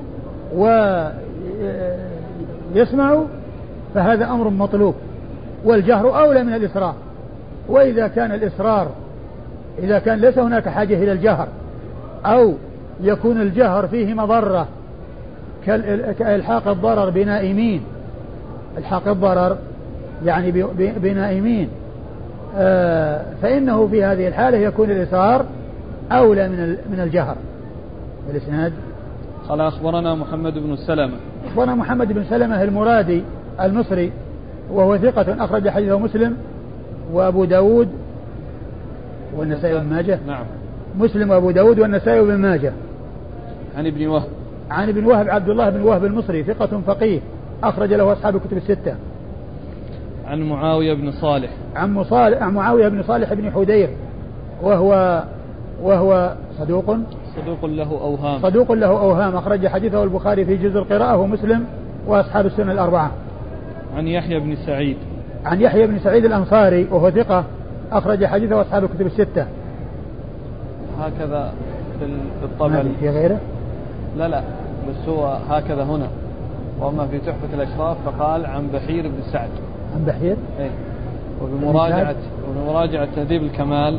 B: ويسمعوا، فهذا أمر مطلوب، والجهر أولى من الإصرار. وإذا كان الإصرار إذا كان ليس هناك حاجة إلى الجهر أو يكون الجهر فيه مضرة كإلحاق الضرر بنائمين، إلحاق الضرر يعني بنائمين، فإنه في هذه الحالة يكون الإصرار أولى من الجهر. الإسناد
A: قال: أخبرنا محمد بن سلمة.
B: أخبرنا محمد بن سلمة المرادي المصري وهو ثقة أخرج حديثه مسلم وأبو داود والنسائي وابن ماجه.
A: نعم.
B: مسلم وأبو داود والنسائي وابن ماجه.
A: عن ابن وهب.
B: عن ابن وهب عبد الله بن وهب المصري ثقة فقيه أخرج له أصحاب الكتب الستة.
A: عن معاوية بن صالح.
B: عن معاوية بن صالح بن حدير وهو صدوق له أوهام أخرج حديثه البخاري في جزء القراءة ومسلم وأصحاب السنة الأربعة.
A: عن يحيى بن سعيد.
B: عن يحيى بن سعيد الأنصاري وهو ثقة أخرج حديثه أصحاب الكتب الستة.
A: هكذا في الطبري.
B: في غيره؟
A: لا بس هو هكذا هنا. وأما في تحفة الأشراف فقال عن بحير بن سعد.
B: عن بحير؟
A: إيه. وبمراجعة تهذيب الكمال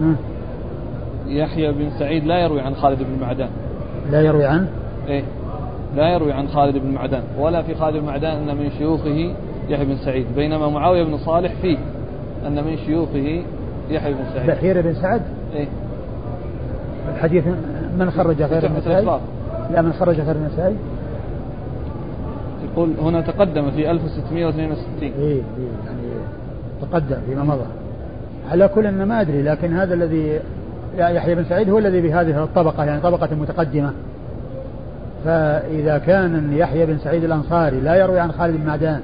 A: يحيى بن سعيد لا يروي عن خالد بن معدان.
B: لا يروي عنه؟
A: إيه لا يروي عن خالد بن معدان، ولا في خالد بن معدان أن من شيوخه يحيى بن سعيد، بينما معاوية بن صالح فيه أن من شيوخه يحيى بن سعيد.
B: بحير بن سعد؟
A: إيه.
B: الحديث من خرج غير النسائي؟ لا من خرج غير النسائي.
A: يقول هنا تقدم في 1662.
B: إيه يعني تقدم فيما مضى. على كل أن ما أدري، لكن هذا الذي يحيى بن سعيد هو الذي بهذه الطبقة، يعني طبقة متقدمة. فإذا كان يحيى بن سعيد الأنصاري لا يروي عن خالد بن معدان،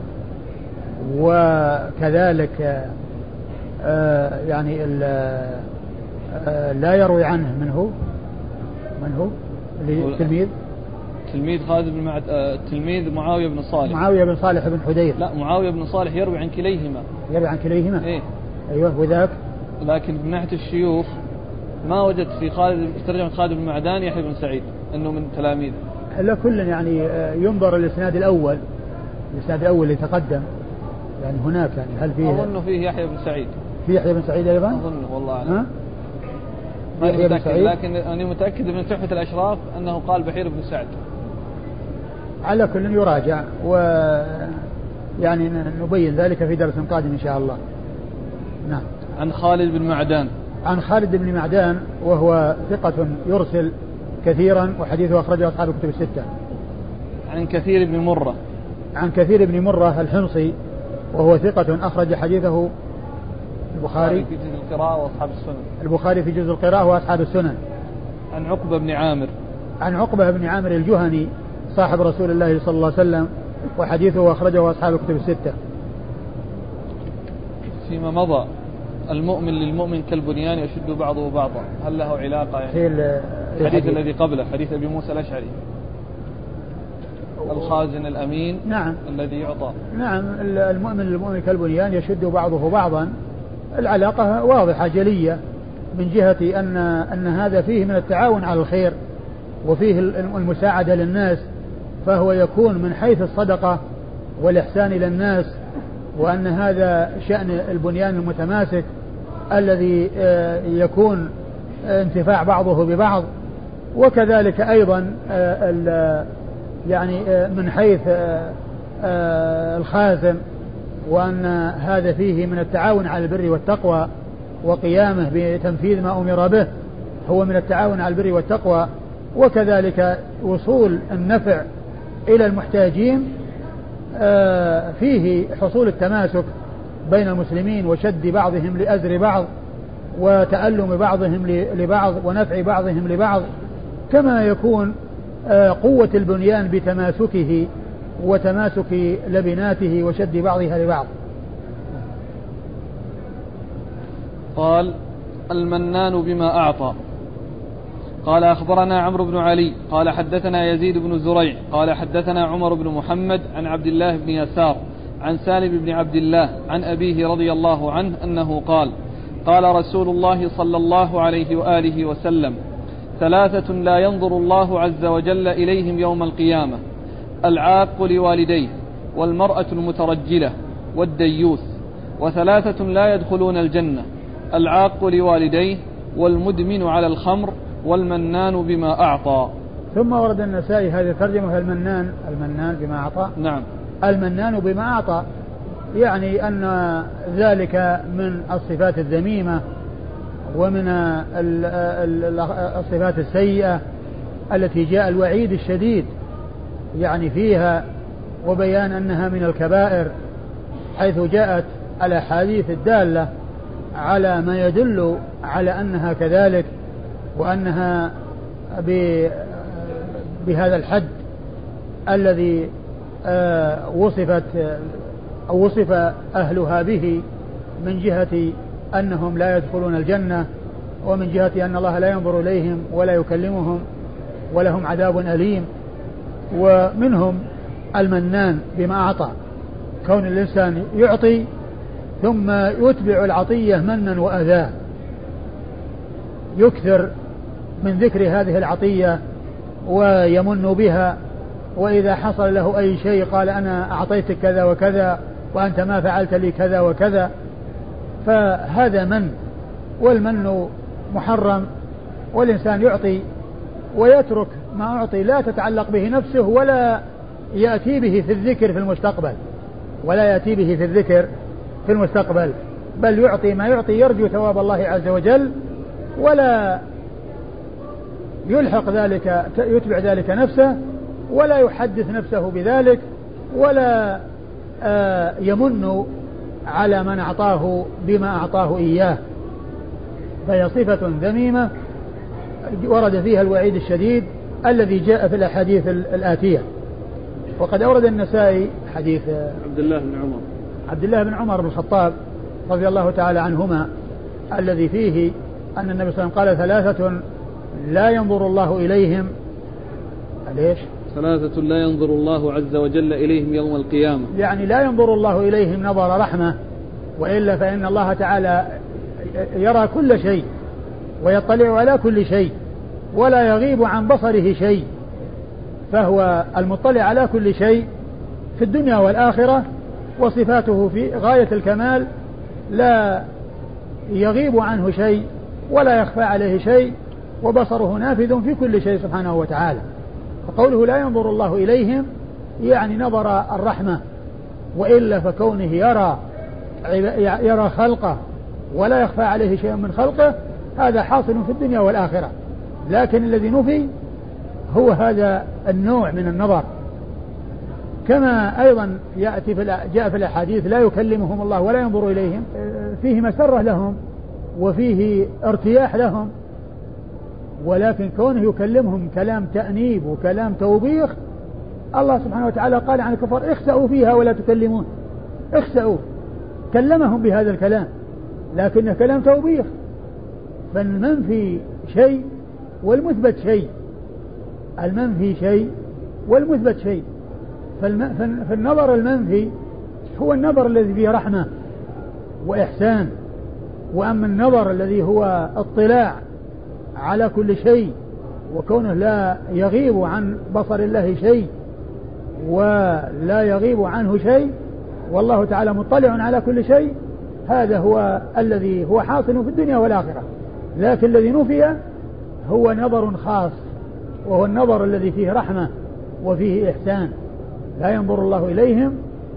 B: وكذلك يعني لا يروي عنه من هو
A: تلميذ خالد بن تلميذ معاوية بن صالح.
B: معاوية بن صالح بن حدير.
A: لا معاوية بن صالح يروي عن كليهما.
B: يروي عن كليهما.
A: إيه؟
B: أيوه. وذاك
A: لكن من ناحية الشيوخ ما وجدت في ترجمة خالد بن معدان يحيى بن سعيد أنه من تلاميذ.
B: على كل يعني ينظر الإسناد الأول اللي تقدم، يعني هناك يعني هل فيه؟
A: أظن فيه يحيى بن سعيد.
B: في يحيى بن سعيد أيضا؟
A: أظن والله أعلم. ماني متأكد، لكن أنا متأكد من تحفة الأشراف أنه قال بحير بن سعد.
B: على كل يراجع، ويعني نبين ذلك في درس قادم إن شاء الله. نعم.
A: عن خالد بن معدان.
B: عن خالد بن معدان وهو ثقة يرسل كثيرا وحديثه أخرجه أصحاب الكتب الستة.
A: عن كثير بن مرة.
B: عن كثير بن مرة الحمصي وهو ثقة أخرج حديثه البخاري
A: في جزء القراءة وأصحاب السنن.
B: البخاري في جزء القراءة وأصحاب السنن.
A: عن عقبة بن عامر.
B: عن عقبة بن عامر الجهني صاحب رسول الله صلى الله عليه وسلم وحديثه أخرجه أصحاب الكتب الستة.
A: فيما مضى المؤمن للمؤمن كالبنيان يشد بعضه بعضا، هل له علاقة يعني الحديث الذي قبله حديث أبي موسى الأشعري الخازن الأمين؟
B: نعم.
A: الذي يعطى.
B: نعم. المؤمن للمؤمن كالبنيان يشد بعضه بعضا. العلاقة واضحة جلية من جهة أن هذا فيه من التعاون على الخير وفيه المساعدة للناس، فهو يكون من حيث الصدقة والإحسان إلى الناس، وأن هذا شأن البنيان المتماسك الذي يكون انتفاع بعضه ببعض. وكذلك أيضا يعني من حيث الخازن، وأن هذا فيه من التعاون على البر والتقوى وقيامه بتنفيذ ما أمر به، هو من التعاون على البر والتقوى. وكذلك وصول النفع إلى المحتاجين فيه حصول التماسك بين المسلمين وشد بعضهم لأزر بعض وتألم بعضهم لبعض ونفع بعضهم لبعض، كما يكون قوة البنيان بتماسكه وتماسك لبناته وشد بعضها لبعض.
A: قال المنان بما أعطى. قال أخبرنا عمرو بن علي قال حدثنا يزيد بن زريع قال حدثنا عمر بن محمد عن عبد الله بن يسار عن سالم بن عبد الله عن أبيه رضي الله عنه أنه قال قال رسول الله صلى الله عليه وآله وسلم ثلاثة لا ينظر الله عز وجل إليهم يوم القيامة: العاق لوالديه، والمرأة المترجلة، والديوث. وثلاثة لا يدخلون الجنة: العاق لوالديه، والمدمن على الخمر، والمنان بما أعطى.
B: ثم ورد النسائي هذه الترجمة: المنان بما أعطى.
A: نعم.
B: المنان بما أعطى يعني أن ذلك من الصفات الذميمة ومن الصفات السيئة التي جاء الوعيد الشديد يعني فيها، وبيان أنها من الكبائر، حيث جاءت الأحاديث الدالة على ما يدل على أنها كذلك، وأنها بهذا الحد الذي وصف أهلها به من جهة أنهم لا يدخلون الجنة، ومن جهة أن الله لا ينظر إليهم ولا يكلمهم ولهم عذاب أليم. ومنهم المنان بما أعطى، كون الإنسان يعطي ثم يتبع العطية منا وأذاه، يكثر من ذكر هذه العطية ويمن بها، وإذا حصل له أي شيء قال أنا أعطيتك كذا وكذا وأنت ما فعلت لي كذا وكذا، فهذا من، والمن محرم، والإنسان يعطي ويترك ما أعطي لا تتعلق به نفسه ولا يأتي به في الذكر في المستقبل، بل يعطي ما يعطي يرجو ثواب الله عز وجل، ولا يلحق ذلك يتبع ذلك نفسه، ولا يحدث نفسه بذلك، ولا يمن على من أعطاه بما أعطاه إياه. فهي صفة ذميمة ورد فيها الوعيد الشديد الذي جاء في الأحاديث الآتية. وقد أورد النسائي حديث عبد الله بن عمر بن الخطاب رضي الله تعالى عنهما الذي فيه أن النبي صلى الله عليه وسلم قال ثلاثة لا ينظر الله إليهم، ليش؟
A: ثلاثة لا ينظر الله عز وجل إليهم يوم القيامة،
B: يعني لا ينظر الله إليهم نظر رحمة، وإلا فإن الله تعالى يرى كل شيء ويطلع على كل شيء ولا يغيب عن بصره شيء، فهو المطلع على كل شيء في الدنيا والآخرة، وصفاته في غاية الكمال، لا يغيب عنه شيء ولا يخفى عليه شيء، وبصره نافذ في كل شيء سبحانه وتعالى. فقوله لا ينظر الله إليهم يعني نظر الرحمة، وإلا فكونه يرى خلقه ولا يخفى عليه شيء من خلقه هذا حاصل في الدنيا والآخرة، لكن الذي نفي هو هذا النوع من النظر. كما أيضا جاء في الأحاديث لا يكلمهم الله ولا ينظر إليهم، فيه مسرة لهم وفيه ارتياح لهم، ولكن كونه يكلمهم كلام تأنيب وكلام توبيخ، الله سبحانه وتعالى قال عن الكفار اخسأوا فيها ولا تكلمون، اخسأوا، كلمهم بهذا الكلام لكنه كلام توبيخ. فالمنفي شيء والمثبت شيء، المنفي شيء والمثبت شيء. فالنظر المنفي هو النظر الذي فيه رحمة وإحسان، وأما النظر الذي هو اطلاع على كل شيء وكونه لا يغيب عن بصر الله شيء ولا يغيب عنه شيء والله تعالى مطلع على كل شيء، هذا هو الذي هو حاصل في الدنيا والآخرة. لكن الذي نفي هو نظر خاص، وهو النظر الذي فيه رحمة وفيه إحسان. لا ينظر الله إليهم،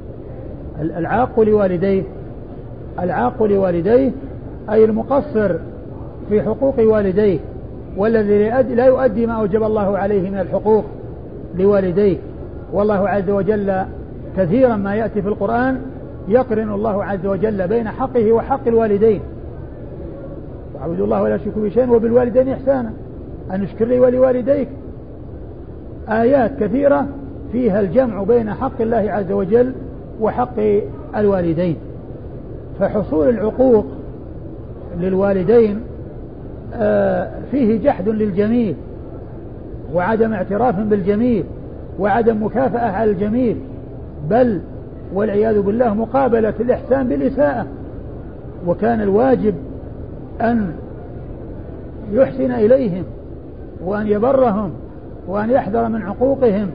B: العاق لوالديه أي المقصر في حقوق والديه، والذي لا يؤدي ما أوجب الله عليه من الحقوق لوالديه. والله عز وجل كثيرا ما يأتي في القرآن يقرن الله عز وجل بين حقه وحق الوالدين، واعبدوا الله ولا تشركوا به شيئا وبالوالدين إحسانا أن اشكر لي ولوالديك. آيات كثيرة فيها الجمع بين حق الله عز وجل وحق الوالدين. فحصول العقوق للوالدين فيه جحد للجميل وعدم اعتراف بالجميل وعدم مكافأة على الجميل، بل والعياذ بالله مقابلة الإحسان بالإساءة. وكان الواجب أن يحسن إليهم وأن يبرهم وأن يحذر من عقوقهم،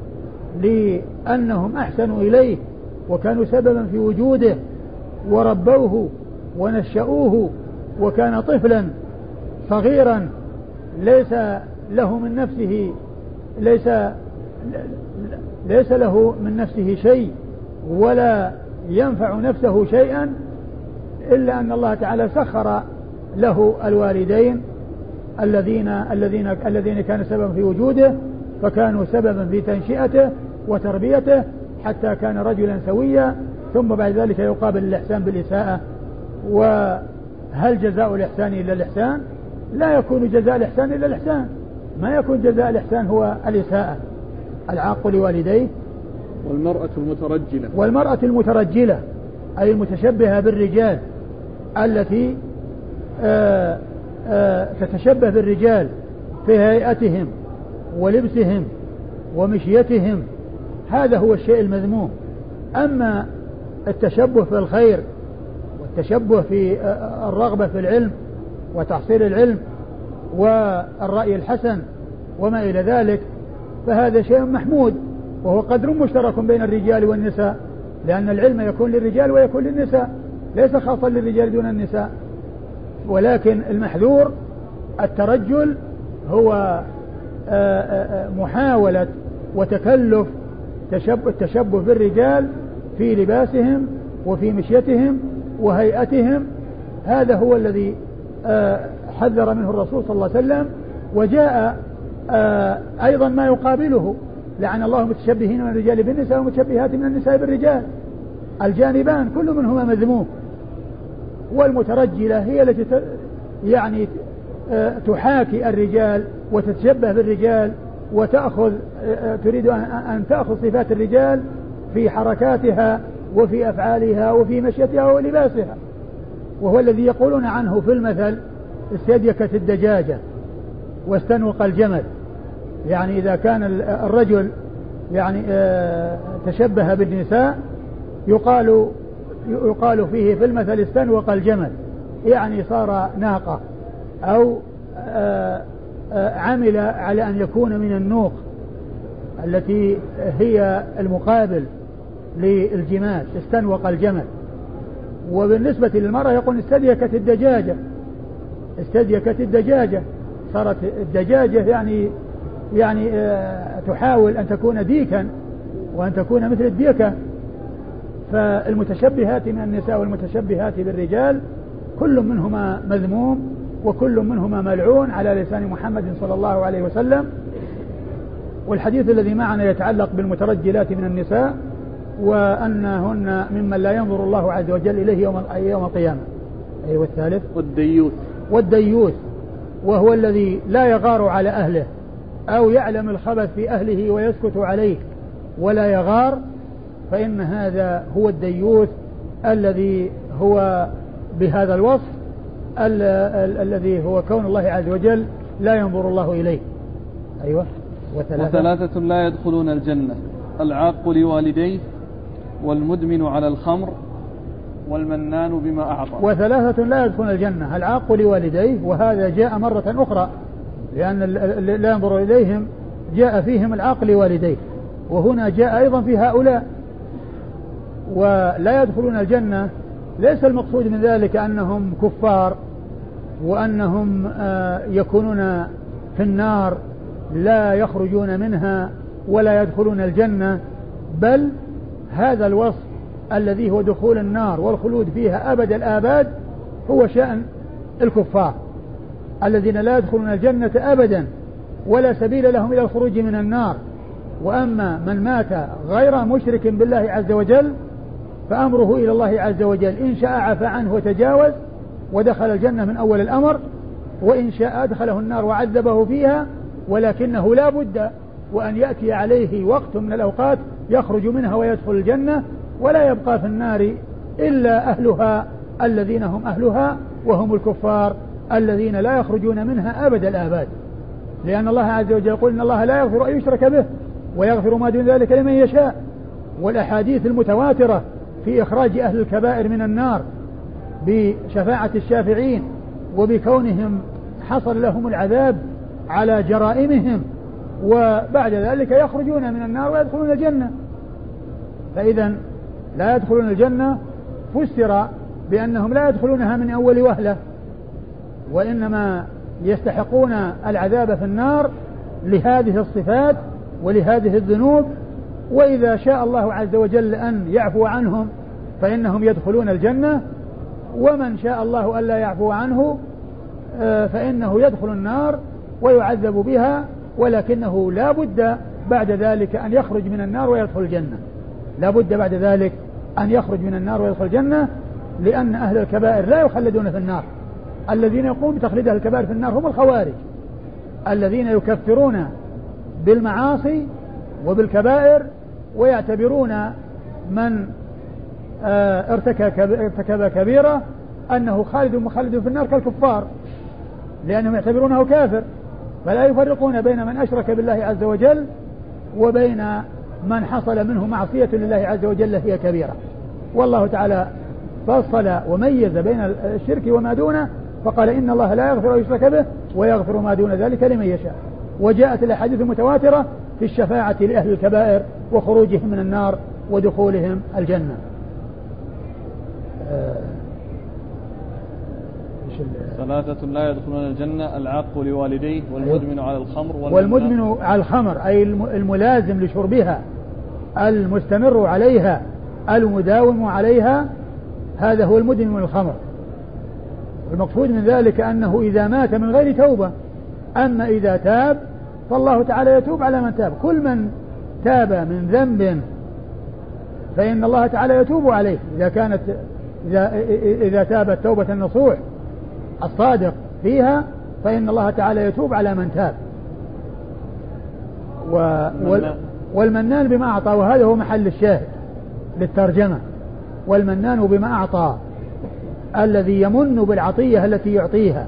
B: لأنهم أحسنوا إليه وكانوا سببا في وجوده وربوه ونشأوه، وكان طفلا صغيرا ليس له من نفسه شيء ولا ينفع نفسه شيئا، إلا أن الله تعالى سخر له الوالدين الذين كانوا سببا في وجوده، فكانوا سببا في تنشئته وتربيته حتى كان رجلا سويا، ثم بعد ذلك يقابل الإحسان بالإساءة. وهل جزاء الإحسان إلا الإحسان؟ لا يكون جزاء الإحسان إلا الإحسان، ما يكون جزاء الإحسان هو الإساءة. العاق لوالديه والمرأة المترجلة أي المتشبهة بالرجال، التي تتشبه بالرجال في هيئتهم ولبسهم ومشيتهم، هذا هو الشيء المذموم. أما التشبه في الخير والتشبه في الرغبة في العلم وتحصيل العلم والرأي الحسن وما إلى ذلك، فهذا شيء محمود، وهو قدر مشترك بين الرجال والنساء، لأن العلم يكون للرجال ويكون للنساء، ليس خاصا للرجال دون النساء. ولكن المحذور الترجل هو محاولة وتكلف التشبه بالرجال في لباسهم وفي مشيتهم وهيئتهم، هذا هو الذي حذر منه الرسول صلى الله عليه وسلم. وجاء أيضا ما يقابله: لعن الله المتشبهين من الرجال بالنساء والمتشبهات من النساء بالرجال. الجانبان كل منهما مذموم، والمترجلة هي التي يعني تحاكي الرجال وتتشبه بالرجال وتأخذ تريد أن تأخذ صفات الرجال في حركاتها وفي أفعالها وفي مشيتها ولباسها، وهو الذي يقولون عنه في المثل: استديكت الدجاجة واستنوق الجمل. يعني إذا كان الرجل يعني تشبه بالنساء يقال فيه في المثل استنوق الجمل، يعني صار ناقة، أو عمل على أن يكون من النوق التي هي المقابل للجمال، استنوق الجمل. وبالنسبة للمرأة يقول استديكت الدجاجة، استديكت الدجاجة، صارت الدجاجة يعني تحاول أن تكون ديكا وأن تكون مثل الديكة. فالمتشبهات من النساء والمتشبهات بالرجال كل منهما مذموم وكل منهما ملعون على لسان محمد صلى الله عليه وسلم. والحديث الذي معنا يتعلق بالمترجلات من النساء، وأنهن ممن لا ينظر الله عز وجل إليه يوم القيامة. أيوة. الثالث والديوث، وهو الذي لا يغار على أهله أو يعلم الخبث في أهله ويسكت عليه ولا يغار، فإن هذا هو الديوث الذي هو بهذا الوصف الذي هو كون الله عز وجل لا ينظر الله إليه. أيوة.
A: وثلاثة لا يدخلون الجنة: العاق لوالديه، والمدمن على الخمر، والمنان بما أعطى.
B: وثلاثة لا يدخلون الجنة: العاق لوالديه، وهذا جاء مرة أخرى، لأن لا ينظر إليهم جاء فيهم العاق لوالديه، وهنا جاء أيضا في هؤلاء. ولا يدخلون الجنة ليس المقصود من ذلك أنهم كفار وأنهم يكونون في النار لا يخرجون منها ولا يدخلون الجنة، بل هذا الوصف الذي هو دخول النار والخلود فيها أبد الآباد هو شأن الكفار الذين لا يدخلون الجنة أبدا ولا سبيل لهم إلى الخروج من النار. وأما من مات غير مشرك بالله عز وجل فأمره إلى الله عز وجل، إن شاء عفى عنه وتجاوز ودخل الجنة من أول الأمر، وإن شاء أدخله النار وعذبه فيها، ولكنه لا بد وأن يأتي عليه وقت من الأوقات يخرج منها ويدخل الجنة، ولا يبقى في النار إلا أهلها الذين هم أهلها وهم الكفار الذين لا يخرجون منها أبد الآباد، لأن الله عز وجل يقول إن الله لا يغفر أن يشرك به ويغفر ما دون ذلك لمن يشاء. والأحاديث المتواترة في إخراج أهل الكبائر من النار بشفاعة الشافعين وبكونهم حصل لهم العذاب على جرائمهم وبعد ذلك يخرجون من النار ويدخلون الجنة. فإذا لا يدخلون الجنة فسر بأنهم لا يدخلونها من أول وهلة، وإنما يستحقون العذاب في النار لهذه الصفات ولهذه الذنوب، وإذا شاء الله عز وجل أن يعفو عنهم فإنهم يدخلون الجنة، ومن شاء الله ألا يعفو عنه فإنه يدخل النار ويعذب بها، ولكنه لا بد بعد ذلك أن يخرج من النار ويدخل الجنة، لا بد بعد ذلك أن يخرج من النار ويدخل الجنة، لأن أهل الكبائر لا يخلدون في النار. الذين يقومون بتخليد أهل الكبائر في النار هم الخوارج الذين يكفرون بالمعاصي وبالكبائر ويعتبرون من ارتكب كبيرة أنه خالد مخلد في النار كالكفار، لأنهم يعتبرونه كافر، فلا يفرقون بين من أشرك بالله عز وجل وبين من حصل منه معصية لله عز وجل هي كبيرة. والله تعالى فصل وميز بين الشرك وما دونه فقال إن الله لا يغفر أن يشرك به ويغفر ما دون ذلك لمن يشاء. وجاءت الأحاديث المتواترة في الشفاعة لأهل الكبائر وخروجهم من النار ودخولهم الجنة.
A: ثلاثة لا يدخلون الجنة: العاق لوالديه والمدمن على الخمر
B: والمدمن على الخمر أي الملازم لشربها المستمر عليها المداوم عليها، هذا هو المدمن الخمر. المقصود من ذلك أنه إذا مات من غير توبة، أما إذا تاب فالله تعالى يتوب على من تاب. كل من تاب من ذنب فإن الله تعالى يتوب عليه إذا تاب التوبة النصوح الصادق فيها فإن الله تعالى يتوب على من تاب. والمنان بما أعطى، وهذا هو محل الشاهد للترجمة. والمنان بما أعطى الذي يمن بالعطية التي يعطيها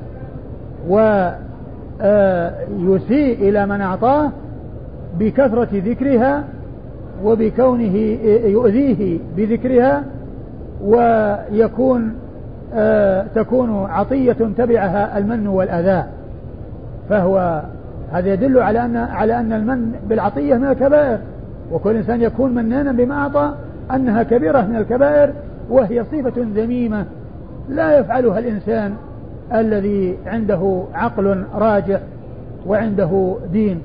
B: ويسيء إلى من أعطاه بكثرة ذكرها وبكونه يؤذيه بذكرها، ويكون تكون عطية تبعها المن والأذى. فهو هذا يدل على أن المن بالعطية من الكبائر، وكل إنسان يكون منانا بما أعطى أنها كبيرة من الكبائر، وهي صفة ذميمة لا يفعلها الإنسان الذي عنده عقل راجح وعنده دين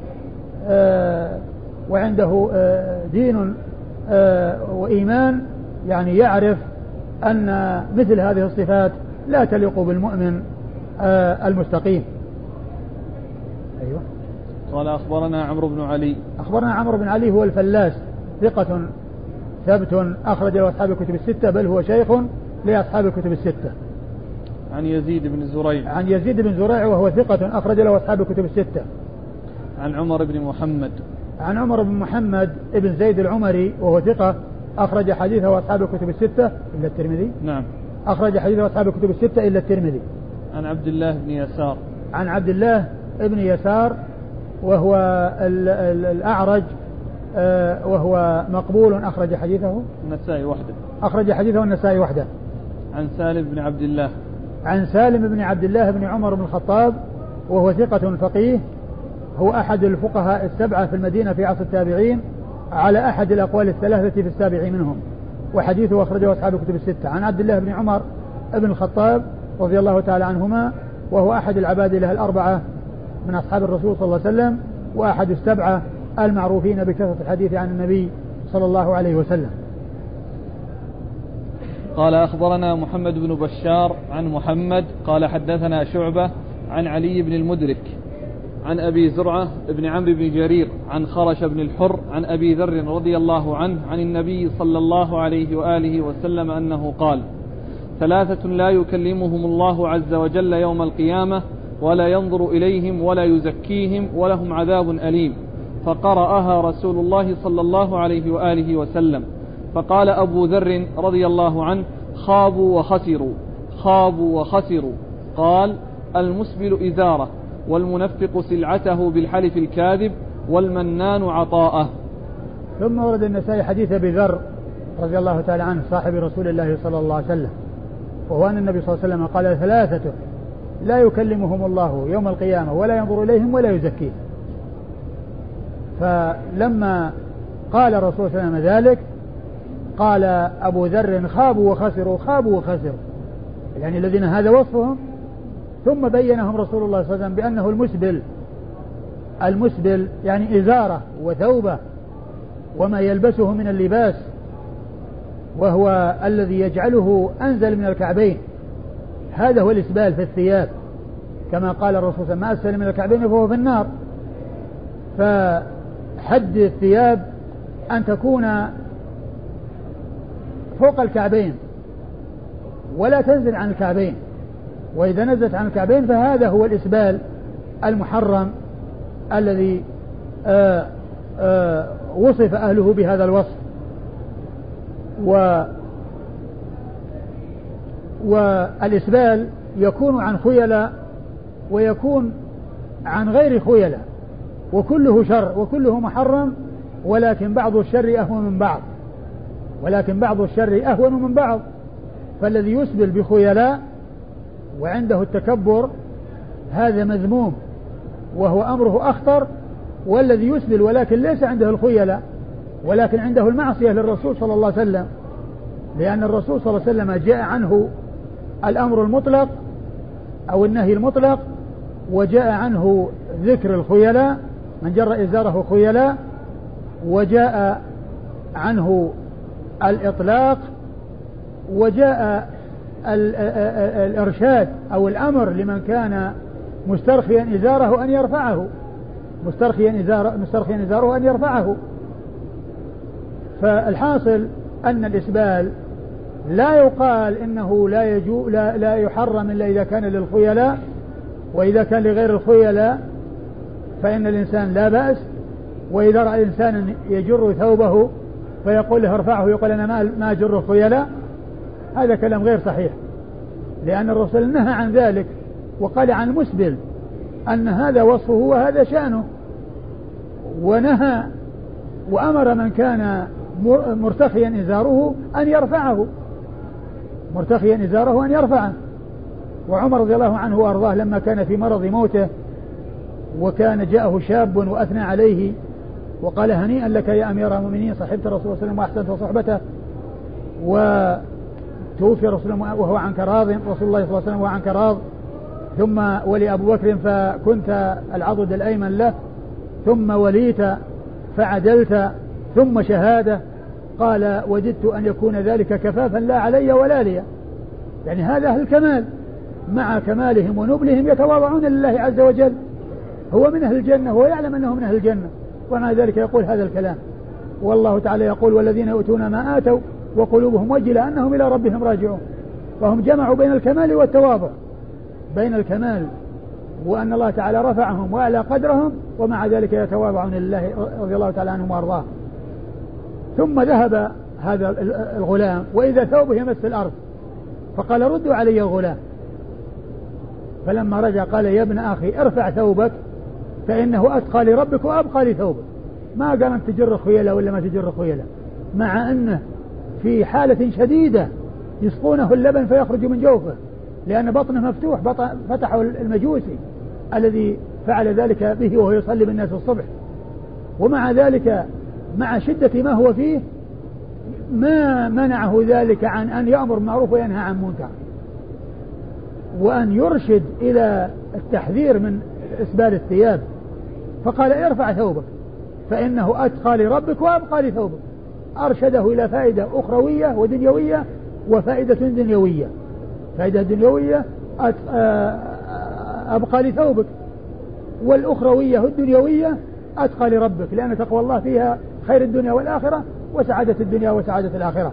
B: دين وإيمان، يعني يعرف أن مثل هذه الصفات لا تليق بالمؤمن المستقيم. أيوة.
A: قال أخبرنا عمرو بن علي.
B: أخبرنا عمرو بن علي هو الفلاس ثقة ثبت أخرج له أصحاب الكتب الستة، بل هو شيخ لأصحاب الكتب الستة.
A: عن يزيد بن زريع.
B: عن يزيد بن زريع وهو ثقة أخرج له أصحاب الكتب الستة.
A: عن عمر بن محمد.
B: عن عمر بن محمد ابن زيد العمري وهو ثقة أخرج حديثه أصحاب الكتب الستة إلا الترمذي.
A: نعم.
B: أخرج حديثه أصحاب الكتب الستة إلا الترمذي.
A: عن عبد الله بن يسار.
B: عن عبد الله ابن يسار وهو الأعرج وهو مقبول أخرج حديثه
A: النسائي وحده.
B: أخرج حديثه النسائي وحده.
A: عن سالم بن عبد الله.
B: عن سالم بن عبد الله بن عمر بن الخطاب وهو ثقة فقيه، هو أحد الفقهاء السبعة في المدينة في عصر التابعين على أحد الأقوال الثلاثة في السابع منهم، وحديثه أخرجه أصحاب الكتب الستة. عن عبد الله بن عمر بن الخطاب رضي الله تعالى عنهما، وهو أحد العبادلة الأربعة من أصحاب الرسول صلى الله عليه وسلم، وأحد السبعة المعروفين بكثرة الحديث عن النبي صلى الله عليه وسلم.
A: قال أخبرنا محمد بن بشار عن محمد قال حدثنا شعبة عن علي بن المدرك عن أبي زرعة بن عمرو بن جرير عن خرش بن الحر عن أبي ذر رضي الله عنه عن النبي صلى الله عليه وآله وسلم أنه قال: ثلاثة لا يكلمهم الله عز وجل يوم القيامة ولا ينظر إليهم ولا يزكيهم ولهم عذاب أليم. فقرأها رسول الله صلى الله عليه وآله وسلم، فقال أبو ذر رضي الله عنه: خابوا وخسروا خابوا وخسروا. قال: المسبل إزاره، والمنفق سلعته بالحلف الكاذب، والمنان عطاءه.
B: ثم ورد النسائي حديث أبي ذر رضي الله تعالى عنه صاحب رسول الله صلى الله عليه وسلم، وهو أن النبي صلى الله عليه وسلم قال: ثلاثة لا يكلمهم الله يوم القيامة ولا ينظر إليهم ولا يزكيهم. فلما قال الرسول صلى الله عليه وسلم ذلك قال أبو ذر: خابوا وخسروا خابوا وخسروا، يعني الذين هذا وصفهم. ثم بينهم رسول الله صلى الله عليه وسلم بأنه المسبل يعني إزارة وثوبة وما يلبسه من اللباس، وهو الذي يجعله أنزل من الكعبين، هذا هو الإسبال في الثياب، كما قال الرسول صلى الله عليه وسلم: ما أسفل من الكعبين فهو في النار. فحد الثياب أن تكون فوق الكعبين ولا تنزل عن الكعبين، وإذا نزلت عن الكعبين فهذا هو الإسبال المحرم الذي وصف أهله بهذا الوصف. والإسبال يكون عن خيلاء ويكون عن غير خيلاء، وكله شر وكله محرم، ولكن بعض الشر أهون من بعض، فالذي يسبل بخيلاء وعنده التكبر هذا مذموم وهو أمره أخطر، والذي يسبل ولكن ليس عنده الخيلاء ولكن عنده المعصية للرسول صلى الله عليه وسلم، لأن الرسول صلى الله عليه وسلم جاء عنه الأمر المطلق أو النهي المطلق، وجاء عنه ذكر الخيلاء من جر إزاره خيلاء، وجاء عنه الإطلاق، وجاء الإرشاد أو الأمر لمن كان مسترخيا إزاره أن يرفعه، مسترخيا إزاره أن يرفعه. فالحاصل أن الإسبال لا يقال إنه لا يحرم إلا إذا كان للخيلاء، وإذا كان لغير الخيلاء فإن الإنسان لا بأس. وإذا رأى إنسانا يجر ثوبه فيقول له ارفعه يقول أنا ما أجر الخيلاء، هذا كلام غير صحيح، لأن الرسول نهى عن ذلك وقال عن المسبل أن هذا وصفه وهذا شأنه، ونهى وأمر من كان مرتخيا إزاره أن يرفعه، وعمر رضي الله عنه وأرضاه لما كان في مرض موته وكان جاءه شاب وأثنى عليه وقال هنيئا لك يا أمير المؤمنين صحبت رسول الله صلى الله عليه وسلم وأحسنت صحبته، وتوفي رسول الله وهو عنك راض، رسول الله صلى الله عليه وسلم وهو عنك راض، ثم ولي أبو بكر فكنت العضد الأيمن له، ثم وليت فعدلت، ثم شهادة. قال وددت أن يكون ذلك كفافا لا علي ولا لي، يعني هذا أهل الكمال مع كمالهم ونبلهم يتواضعون لله عز وجل، هو من أهل الجنة وهو يعلم أنه من أهل الجنة، ومع ذلك يقول هذا الكلام. والله تعالى يقول والذين يؤتون ما آتوا وقلوبهم وجلة أنهم إلى ربهم راجعون، فهم جمعوا بين الكمال والتواضع، بين الكمال وأن الله تعالى رفعهم وأعلى قدرهم، ومع ذلك يتواضعون لله رضي الله تعالى عنهم وأرضاه. ثم ذهب هذا الغلام وإذا ثوبه يمس الأرض، فقال ردوا علي الغلام، فلما رجع قال يا ابن أخي ارفع ثوبك فإنه أتقى لربك وأبقى لثوبك. ما قال أن تجر خيلة ولا ما تجر خيلة، مع أنه في حالة شديدة يسقونه اللبن فيخرج من جوفه لأن بطنه مفتوح، فتحه المجوسي الذي فعل ذلك به وهو يصلي بالناس الصبح، ومع ذلك مع شدة ما هو فيه ما منعه ذلك عن أن يأمر بالمعروف وينهى عن منكر، وأن يرشد إلى التحذير من إسبال الثياب، فقال ارفع ثوبك فإنه أتقى لربك وأبقى لثوبك. أرشده إلى فائدة أخروية ودنيوية وفائدة دنيوية. فائدة دنيوية أبقى لثوبك، والأخروية الدنيوية أتقى لربك، لأن تقوى الله فيها خير الدنيا والآخرة وسعادة الدنيا وسعادة الآخرة.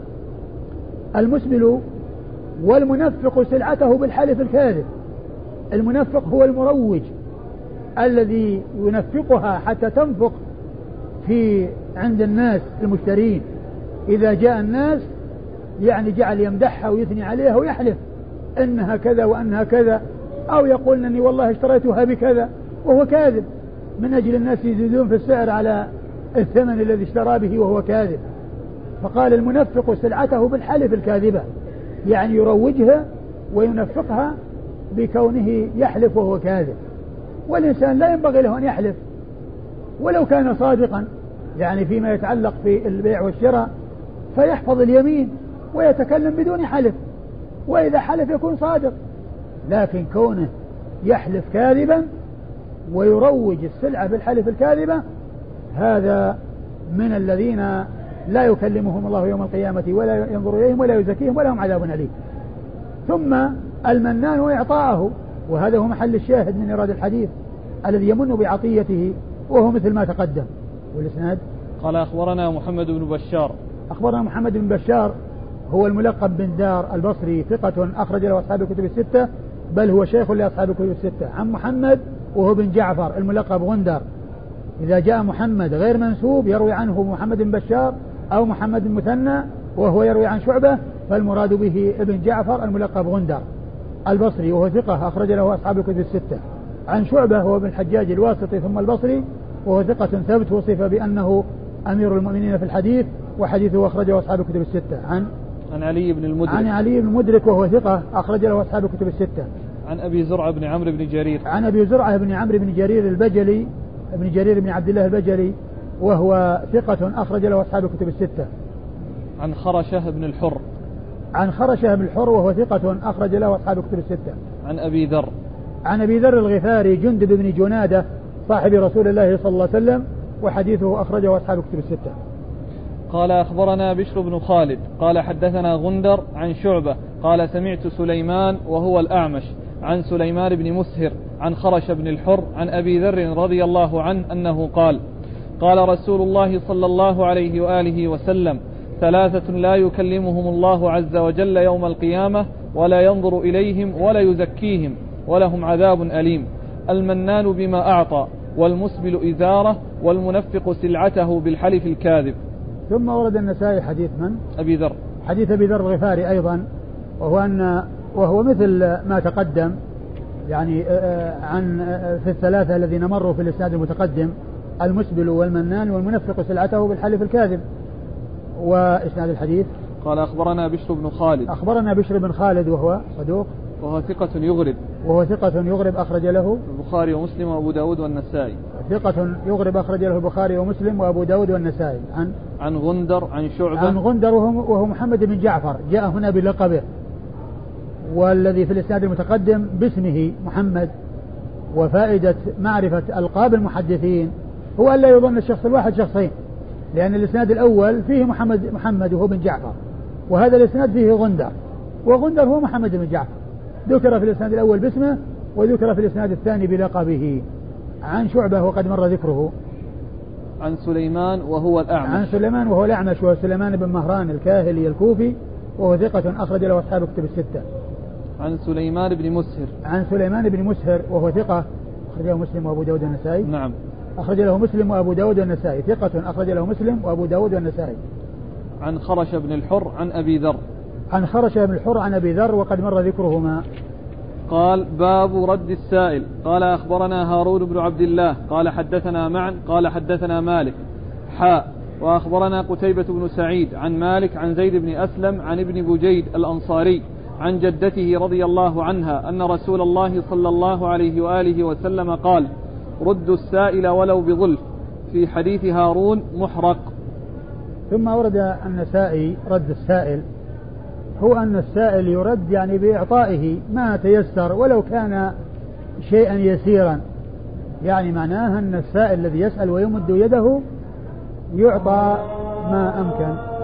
B: المسبل والمنفق سلعته بالحلف الكاذب. المنفق هو المروج الذي ينفقها حتى تنفق في عند الناس المشترين، إذا جاء الناس يعني جعل يمدحها ويثني عليها ويحلف إنها كذا وأنها كذا، أو يقول أني والله اشتريتها بكذا وهو كاذب، من أجل الناس يزيدون في السعر على الثمن الذي اشترى به وهو كاذب. فقال المنفق سلعته بالحلف الكاذبة، يعني يروجها وينفقها بكونه يحلف وهو كاذب. والإنسان لا ينبغي له أن يحلف ولو كان صادقا، يعني فيما يتعلق في البيع والشراء، فيحفظ اليمين ويتكلم بدون حلف، وإذا حلف يكون صادق. لكن كونه يحلف كاذبا ويروج السلعة بالحلف الكاذبة، هذا من الذين لا يكلمهم الله يوم القيامة ولا ينظر إليهم ولا يزكيهم ولهم عذاب أليم. ثم المنان وإعطاءه، وهذا هو محل الشاهد من إرادة الحديث، الذي يمن بعطيته وهو مثل ما تقدم. والإسناد
A: قال أخبرنا محمد بن بشار.
B: أخبرنا محمد بن بشار هو الملقب بن دار البصري، ثقة أخرج له أصحاب الكتب الستة، بل هو شيخ لأصحاب الكتب الستة. عن محمد وهو بن جعفر الملقب غندر. إذا جاء محمد غير منسوب يروي عنه محمد بن بشار أو محمد المثنى وهو يروي عن شعبة، فالمراد به ابن جعفر الملقب غندر البصري، وهو ثقة أخرج له أصحاب الكتب الستة. عن شعبة هو بن الحجاج الواسطي ثم البصري، وهو ثقة ثبت، وصف بأنه أمير المؤمنين في الحديث، وحديثه أخرجه أصحاب الكتب الستة.
A: عن علي بن المدرك.
B: عن علي بن المدرك وهو ثقة أخرج له أصحاب الكتب الستة.
A: عن أبي زرعة بن عمرو بن جرير.
B: عن أبي زرعة بن عمرو بن جرير البجلي ابن جرير بن عبد الله البجلي وهو ثقة أخرج له أصحاب الكتب الستة.
A: عن خرشة بن الحر.
B: عن خرشة بن الحر وهو ثقة أخرج له أصحاب الكتب الستة.
A: عن أبي ذر.
B: عن أبي ذر الغفاري جندب بن جنادة صاحب رسول الله صلى الله عليه وسلم وحديثه أخرجه أصحاب الكتب الستة.
A: قال أخبرنا بشر بن خالد قال حدثنا غندر عن شعبة قال سمعت سليمان وهو الأعمش عن سليمان بن مسهر عن خرش بن الحر عن أبي ذر رضي الله عنه أنه قال قال رسول الله صلى الله عليه وآله وسلم 3 لا يكلمهم الله عز وجل يوم القيامة ولا ينظر إليهم ولا يزكيهم ولهم عذاب أليم: المنان بما أعطى، والمسبل إزاره، والمنفق سلعته بالحلف الكاذب.
B: ثم ورد النسائي حديث من؟
A: أبي ذر.
B: حديث أبي ذر الغفاري أيضا وهو مثل ما تقدم يعني عن في الثلاثة الذين مروا في الإسناد المتقدم: المسبل والمنان والمنفق سلعته بالحلف الكاذب. وإسناد الحديث
A: قال أخبرنا بشر بن خالد.
B: أخبرنا بشر بن خالد وهو صدوق
A: وهو ثقة يغرب.
B: وهو ثقة يغرب أخرج له
A: البخاري ومسلم وأبو داود والنسائي.
B: ثقة يغرب أخرج له البخاري ومسلم وأبو داود والنسائي.
A: عن غندر عن شعبة.
B: عن غندر وهو محمد بن جعفر جاء هنا بلقبه، والذي في الإسناد المتقدم باسمه محمد. وفائدة معرفة ألقاب المحدثين هو أن لا يظن الشخص الواحد شخصين، لأن الإسناد الأول فيه محمد وهو بن جعفر، وهذا الإسناد فيه غندر، وغندر هو محمد بن جعفر، ذكر في الإسناد الأول باسمه وذكر في الإسناد الثاني بلقبه. عن شعبة وقد مر ذكره.
A: عن سليمان وهو الأعمش.
B: عن سليمان وهو الأعمش وهو سليمان بن مهران الكاهلي الكوفي وهو ثقة أخرج له أصحاب الكتب الستة.
A: عن سليمان بن مسهر.
B: عن سليمان بن مسهر وهو ثقة أخرج له مسلم وأبو داود والنسائي.
A: نعم.
B: أخرج له مسلم وأبو داود والنسائي، ثقة أخرج له مسلم وأبو داود والنسائي.
A: عن خرش بن الحر عن أبي ذر.
B: عن خرش بن الحر عن أبي ذر وقد مر ذكرهما.
A: قال: باب رد السائل. قال: أخبرنا هارون بن عبد الله قال حدثنا معا قال حدثنا مالك وأخبرنا قتيبة بن سعيد عن مالك عن زيد بن أسلم عن ابن بجيد الأنصاري عن جدته رضي الله عنها أن رسول الله صلى الله عليه وآله وسلم قال: ردوا السائل ولو بظلف. في حديث هارون محرق.
B: ثم ورد النسائي رد السائل، هو أن السائل يرد يعني بإعطائه ما تيسر ولو كان شيئا يسيرا، يعني معناه أن السائل الذي يسأل ويمد يده يعطى ما أمكن.